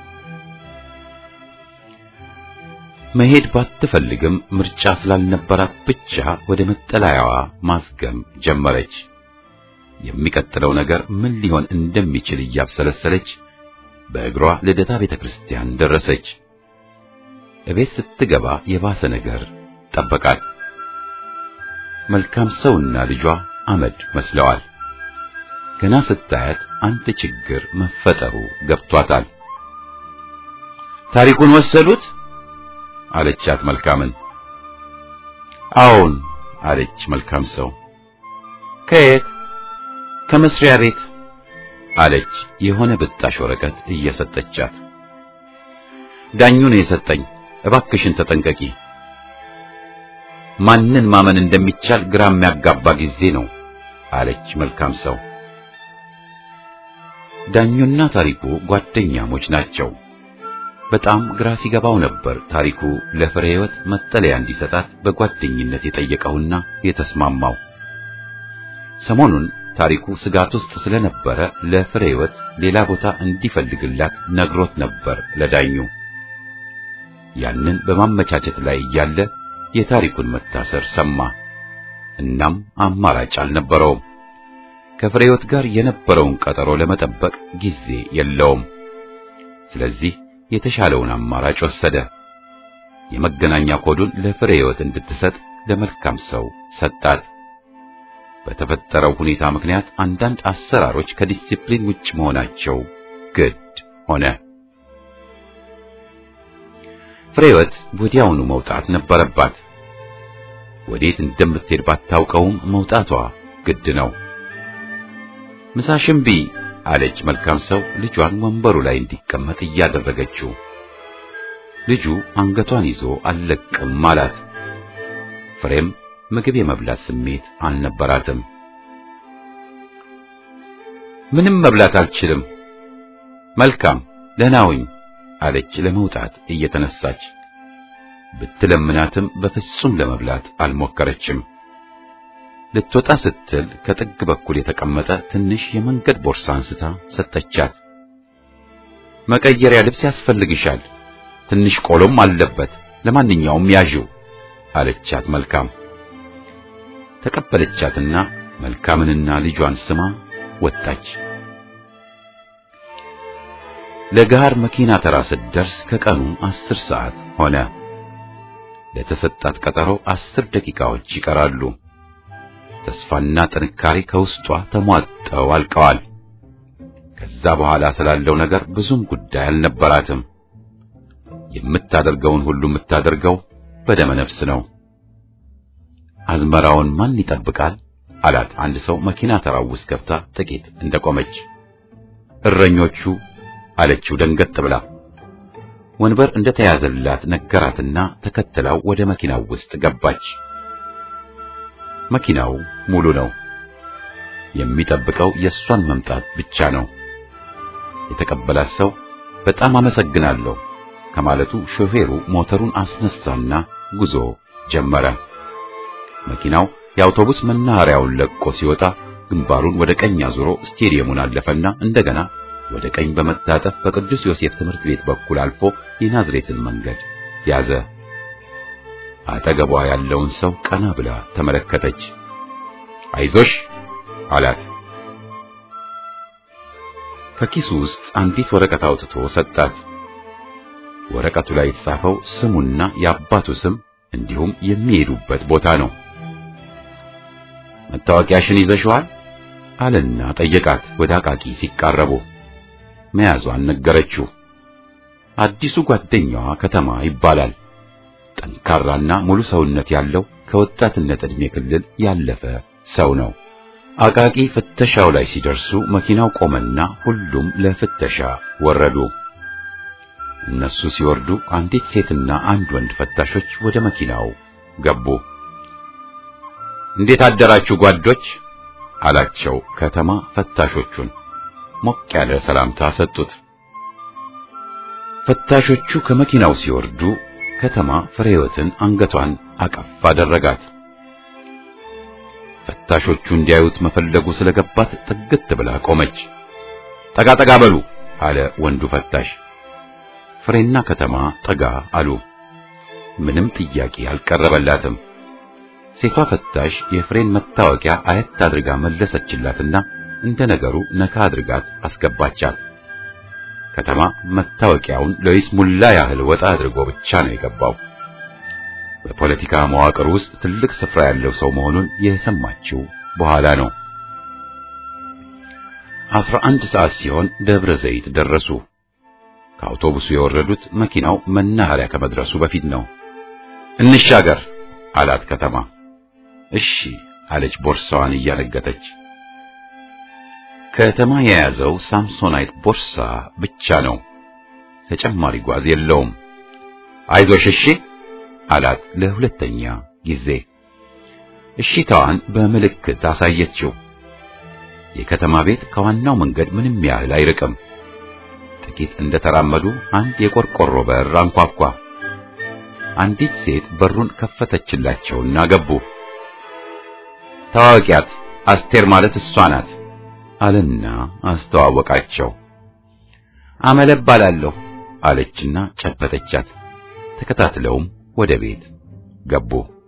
መሄድ ባትፈልግም ምርጫ ስላልነበራት ብቻ ወደ መጠለያዋ ማስገም ጀመረች። የሚቀጥለው ነገር ምን ሊሆን እንደሚችል እያብሰለሰለች በእግሯ ልደታ ቤተክርስቲያን ደረሰች። እቤት ስትገባ የባሰ ነገር ጠበቃት። መልካም ሰውና ልጇ አመድ መስለዋል። ገና ስታያት አንድ ችግር መፈጠሩ ገብቷታል። ታሪኩን ወሰዱት አለቻት መልካምን። አዎን አለች መልካም ሰው። ከየት? ከመስሪያ ቤት አለች የሆነ ብጣሽ ወረቀት እየሰጠቻት። ዳኙ ነው የሰጠኝ፣ እባክሽን ተጠንቀቂ። ማንን ማመን እንደሚቻል ግራ የሚያጋባ ጊዜ ነው አለች መልካም ሰው። ዳኙና ታሪኩ ጓደኛሞች ናቸው። በጣም ግራ ሲገባው ነበር ታሪኩ ለፍሬ ሕይወት መጠለያ እንዲሰጣት በጓደኝነት የጠየቀውና የተስማማው። ሰሞኑን ታሪኩ ስጋት ውስጥ ስለነበረ ለፍሬ ሕይወት ሌላ ቦታ እንዲፈልግላት ነግሮት ነበር ለዳኙ። ያንን በማመቻቸት ላይ እያለ የታሪኩን መታሰር ሰማ። እናም አማራጭ አልነበረውም። ከፍሬ ሕይወት ጋር የነበረውን ቀጠሮ ለመጠበቅ ጊዜ የለውም። ስለዚህ የተሻለውን አማራጭ ወሰደ። የመገናኛ ኮዱን ለፍሬ ሕይወት እንድትሰጥ ለመልካም ሰው ሰጣት። በተፈጠረው ሁኔታ ምክንያት አንዳንድ አሰራሮች ከዲሲፕሊን ውጭ መሆናቸው ግድ ሆነ። ፍሬ ሕይወት ወዲያውኑ መውጣት ነበረባት። ወዴት እንደምትሄድ ባታውቀውም መውጣቷ ግድ ነው። ምሳሽምቢ አለች መልካም ሰው ልጇን ወንበሩ ላይ እንዲቀመጥ እያደረገችው። ልጁ አንገቷን ይዞ አልለቅም አላት። ፍሬም ምግብ የመብላት ስሜት አልነበራትም። ምንም መብላት አልችልም። መልካም ደህና ሁኝ አለች ለመውጣት እየተነሳች። ብትለምናትም በፍጹም ለመብላት አልሞከረችም። ልትወጣ ስትል ከጥግ በኩል የተቀመጠ ትንሽ የመንገድ ቦርሳ አንስታ ሰጠቻት። መቀየሪያ ልብስ ያስፈልግሻል፣ ትንሽ ቆሎም አለበት። ለማንኛውም ያዥው አለቻት መልካም። ተቀበለቻትና መልካምንና ልጇን ስማ ወጣች። ለጋር መኪና ተራ ስትደርስ ከቀኑ አስር ሰዓት ሆነ። ለተሰጣት ቀጠሮ አስር ደቂቃዎች ይቀራሉ። ተስፋና ጥንካሬ ከውስጧ ተሟጠው አልቀዋል። ከዛ በኋላ ስላለው ነገር ብዙም ጉዳይ አልነበራትም። የምታደርገውን ሁሉ የምታደርገው በደመ ነፍስ ነው። አዝመራውን ማን ይጠብቃል አላት አንድ ሰው መኪና ተራው ውስጥ ገብታ ጥቂት እንደቆመች። እረኞቹ አለችው ደንገጥ ብላ። ወንበር እንደተያዘላት ነገራትና ተከትላው ወደ መኪናው ውስጥ ገባች። መኪናው ሙሉ ነው። የሚጠብቀው የሷን መምጣት ብቻ ነው። የተቀበላት ሰው በጣም አመሰግናለሁ ከማለቱ ሾፌሩ ሞተሩን አስነሳና ጉዞ ጀመረ። መኪናው የአውቶቡስ መናኸሪያውን ለቆ ሲወጣ ግንባሩን ወደ ቀኝ አዙሮ ስቴዲየሙን አለፈና እንደገና ወደ ቀኝ በመታጠፍ በቅዱስ ዮሴፍ ትምህርት ቤት በኩል አልፎ የናዝሬትን መንገድ ያዘ። አጠገቧ ያለውን ሰው ቀና ብላ ተመለከተች። አይዞሽ አላት። ከኪሱ ውስጥ አንዲት ወረቀት አውጥቶ ሰጣት። ወረቀቱ ላይ የተጻፈው ስሙና የአባቱ ስም እንዲሁም የሚሄዱበት ቦታ ነው። መታወቂያሽን ይዘሽዋል አለና ጠየቃት። ወደ አቃቂ ሲቃረቡ መያዟን ነገረችው። አዲሱ ጓደኛዋ ከተማ ይባላል። ጠንካራና ሙሉ ሰውነት ያለው ከወጣትነት ዕድሜ ክልል ያለፈ ሰው ነው። አቃቂ ፍተሻው ላይ ሲደርሱ መኪናው ቆመና ሁሉም ለፍተሻ ወረዱ። እነሱ ሲወርዱ አንዲት ሴትና አንድ ወንድ ፈታሾች ወደ መኪናው ገቡ። እንዴት አደራችሁ ጓዶች አላቸው ከተማ ፈታሾቹን። ሞቅ ያለ ሰላምታ ሰጡት። ፈታሾቹ ከመኪናው ሲወርዱ ከተማ ፍሬህይወትን አንገቷን አቀፍ አደረጋት። ፈታሾቹ እንዲያዩት መፈለጉ ስለገባት ጥግት ብላ ቆመች። ጠጋ ጠጋ በሉ አለ ወንዱ ፈታሽ። ፍሬና ከተማ ጠጋ አሉ። ምንም ጥያቄ አልቀረበላትም። ሴቷ ፈታሽ የፍሬን መታወቂያ አየት አድርጋ መለሰችላትና እንደ ነገሩ ነካ አድርጋት አስገባቻት። ከተማ መታወቂያውን ለይስሙላ ያህል ወጣ አድርጎ ብቻ ነው የገባው። በፖለቲካ መዋቅር ውስጥ ትልቅ ስፍራ ያለው ሰው መሆኑን የሰማችው በኋላ ነው። አስራ አንድ ሰዓት ሲሆን ደብረ ዘይት ደረሱ። ከአውቶቡሱ የወረዱት መኪናው መናኸሪያ ከመድረሱ በፊት ነው። እንሻገር አላት ከተማ። እሺ አለች ቦርሳዋን እያነገተች። ከተማ የያዘው ሳምሶናይት ቦርሳ ብቻ ነው። ተጨማሪ ጓዝ የለውም። አይዞሽ እሺ አላት ለሁለተኛ ጊዜ። እሺታዋን በምልክት አሳየችው። የከተማ ቤት ከዋናው መንገድ ምንም ያህል አይርቅም። ጥቂት እንደተራመዱ አንድ የቆርቆሮ በር አንኳኳ። አንዲት ሴት በሩን ከፈተችላቸውና ገቡ። ታዋቂያት አስቴር ማለት እሷ ናት አለና አስተዋወቃቸው። አመለ እባላለሁ አለችና ጨበጠቻት። ተከታትለውም ወደ ቤት ገቡ።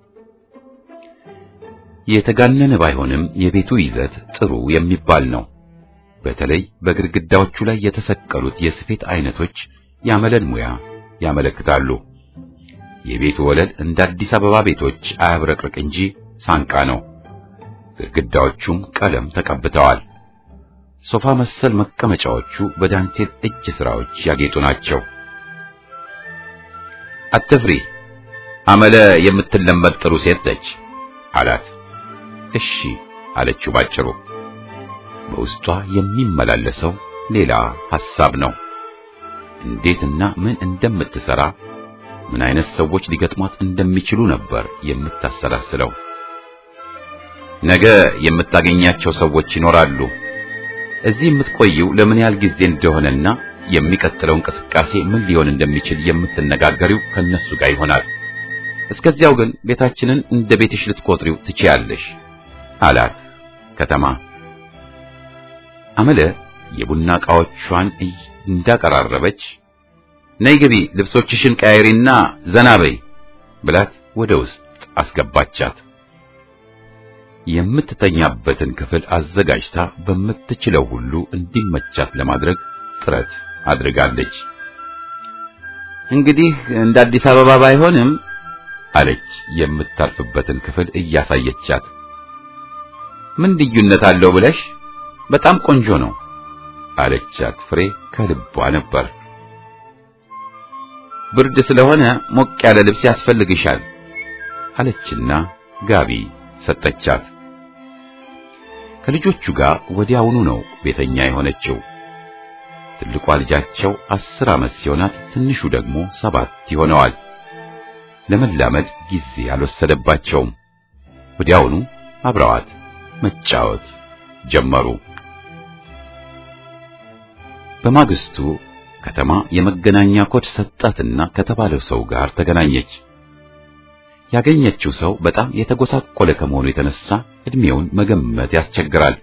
የተጋነነ ባይሆንም የቤቱ ይዘት ጥሩ የሚባል ነው። በተለይ በግድግዳዎቹ ላይ የተሰቀሉት የስፌት አይነቶች ያመለን ሙያ ያመለክታሉ። የቤቱ ወለል እንደ አዲስ አበባ ቤቶች አያብረቅርቅ እንጂ ሳንቃ ነው። ግድግዳዎቹም ቀለም ተቀብተዋል። ሶፋ መሰል መቀመጫዎቹ በዳንቴል እጅ ስራዎች ያጌጡ ናቸው። አትፍሪ፣ አመለ የምትለመድ ጥሩ ሴት ነች አላት። እሺ አለችው ባጭሩ። በውስጧ የሚመላለሰው ሌላ ሐሳብ ነው። እንዴትና ምን እንደምትሰራ፣ ምን አይነት ሰዎች ሊገጥሟት እንደሚችሉ ነበር የምታሰላስለው። ነገ የምታገኛቸው ሰዎች ይኖራሉ። እዚህ የምትቆየው ለምን ያህል ጊዜ እንደሆነና የሚቀጥለው እንቅስቃሴ ምን ሊሆን እንደሚችል የምትነጋገሪው ከነሱ ጋር ይሆናል። እስከዚያው ግን ቤታችንን እንደ ቤትሽ ልትቆጥሪው ትችያለሽ አላት ከተማ። አመለ የቡና ዕቃዎቿን እንዳቀራረበች ነይ ግቢ ልብሶችሽን ቀያይሪና ዘና በይ ብላት ወደ ውስጥ አስገባቻት። የምትተኛበትን ክፍል አዘጋጅታ በምትችለው ሁሉ እንዲመቻት ለማድረግ ጥረት አድርጋለች። እንግዲህ እንደ አዲስ አበባ ባይሆንም አለች የምታርፍበትን ክፍል እያሳየቻት። ምን ልዩነት አለው ብለሽ? በጣም ቆንጆ ነው አለቻት ፍሬ ከልቧ ነበር። ብርድ ስለሆነ ሞቅ ያለ ልብስ ያስፈልግሻል አለችና ጋቢ ሰጠቻት። ከልጆቹ ጋር ወዲያውኑ ነው ቤተኛ የሆነችው። ትልቋ ልጃቸው አስር ዓመት ሲሆናት ትንሹ ደግሞ ሰባት ይሆነዋል። ለመላመድ ጊዜ አልወሰደባቸውም። ወዲያውኑ አብረዋት መጫወት ጀመሩ። በማግስቱ ከተማ የመገናኛ ኮድ ሰጣትና ከተባለው ሰው ጋር ተገናኘች። ያገኘችው ሰው በጣም የተጎሳቆለ ከመሆኑ የተነሳ እድሜውን መገመት ያስቸግራል።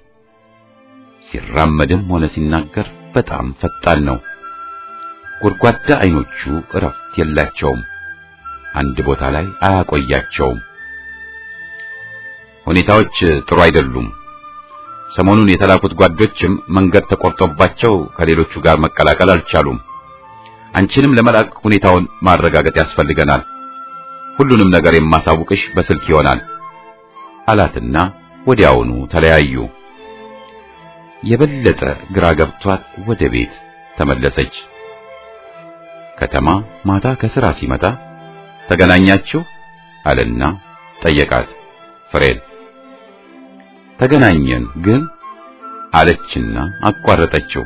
ሲራመድም ሆነ ሲናገር በጣም ፈጣን ነው። ጎድጓዳ አይኖቹ እረፍት የላቸውም። አንድ ቦታ ላይ አያቆያቸውም። ሁኔታዎች ጥሩ አይደሉም። ሰሞኑን የተላኩት ጓዶችም መንገድ ተቆርጦባቸው ከሌሎቹ ጋር መቀላቀል አልቻሉም። አንቺንም ለመላክ ሁኔታውን ማረጋገጥ ያስፈልገናል። ሁሉንም ነገር የማሳውቅሽ በስልክ ይሆናል አላትና ወዲያውኑ ተለያዩ። የበለጠ ግራ ገብቷት ወደ ቤት ተመለሰች። ከተማ ማታ ከስራ ሲመጣ ተገናኛችሁ አለና ጠየቃት ፍሬን። ተገናኘን ግን አለችና አቋረጠችው።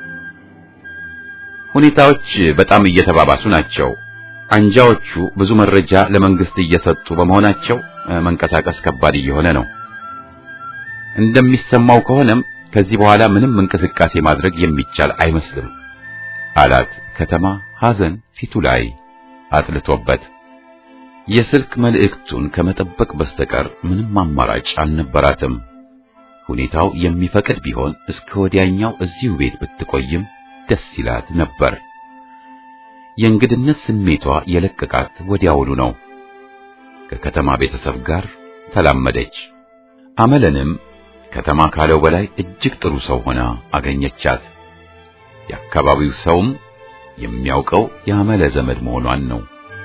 ሁኔታዎች በጣም እየተባባሱ ናቸው። አንጃዎቹ ብዙ መረጃ ለመንግስት እየሰጡ በመሆናቸው መንቀሳቀስ ከባድ እየሆነ ነው። እንደሚሰማው ከሆነም ከዚህ በኋላ ምንም እንቅስቃሴ ማድረግ የሚቻል አይመስልም አላት ከተማ ሐዘን ፊቱ ላይ አጥልቶበት። የስልክ መልእክቱን ከመጠበቅ በስተቀር ምንም አማራጭ አልነበራትም። ሁኔታው የሚፈቅድ ቢሆን እስከ ወዲያኛው እዚሁ ቤት ብትቆይም ደስ ይላት ነበር። የእንግድነት ስሜቷ የለቀቃት ወዲያውኑ ነው። ከከተማ ቤተሰብ ጋር ተላመደች። አመለንም ከተማ ካለው በላይ እጅግ ጥሩ ሰው ሆና አገኘቻት። የአካባቢው ሰውም የሚያውቀው የአመለ ዘመድ መሆኗን ነው።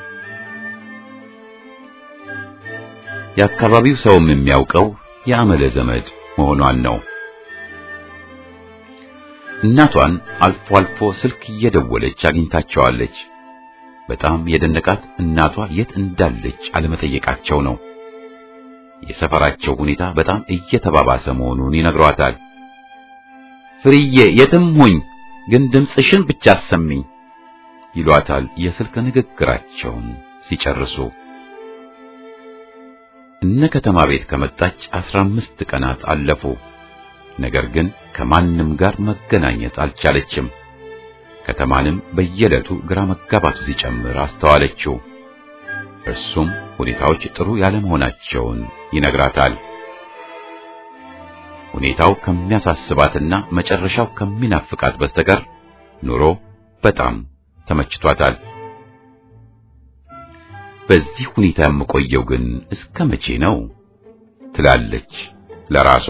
የአካባቢው ሰውም የሚያውቀው የአመለ ዘመድ መሆኗን ነው። እናቷን አልፎ አልፎ ስልክ እየደወለች አግኝታቸዋለች። በጣም የደነቃት እናቷ የት እንዳለች አለመጠየቃቸው ነው። የሰፈራቸው ሁኔታ በጣም እየተባባሰ መሆኑን ይነግሯታል። ፍርዬ የትም ሁኝ ግን ድምፅሽን ብቻ አሰሚኝ ይሏታል የስልክ ንግግራቸውን ሲጨርሱ። እነ ከተማ ቤት ከመጣች አስራ አምስት ቀናት አለፉ። ነገር ግን ከማንም ጋር መገናኘት አልቻለችም። ከተማንም በየዕለቱ ግራ መጋባቱ ሲጨምር አስተዋለችው። እርሱም ሁኔታዎች ጥሩ ያለመሆናቸውን ይነግራታል። ሁኔታው ከሚያሳስባትና መጨረሻው ከሚናፍቃት በስተቀር ኑሮ በጣም ተመችቷታል። በዚህ ሁኔታ የምቆየው ግን እስከ መቼ ነው ትላለች ለራሷ።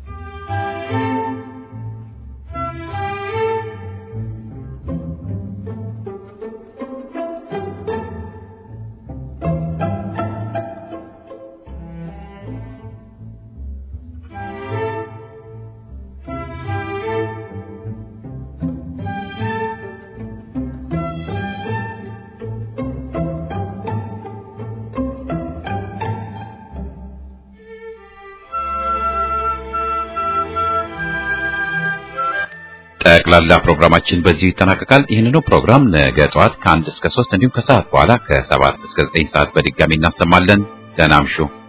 ጠቅላላ ፕሮግራማችን በዚህ ይጠናቀቃል። ይህንኑ ፕሮግራም ነገ ጠዋት ከአንድ እስከ ሶስት እንዲሁም ከሰዓት በኋላ ከሰባት እስከ ዘጠኝ ሰዓት በድጋሚ እናሰማለን። ደህና እምሹ።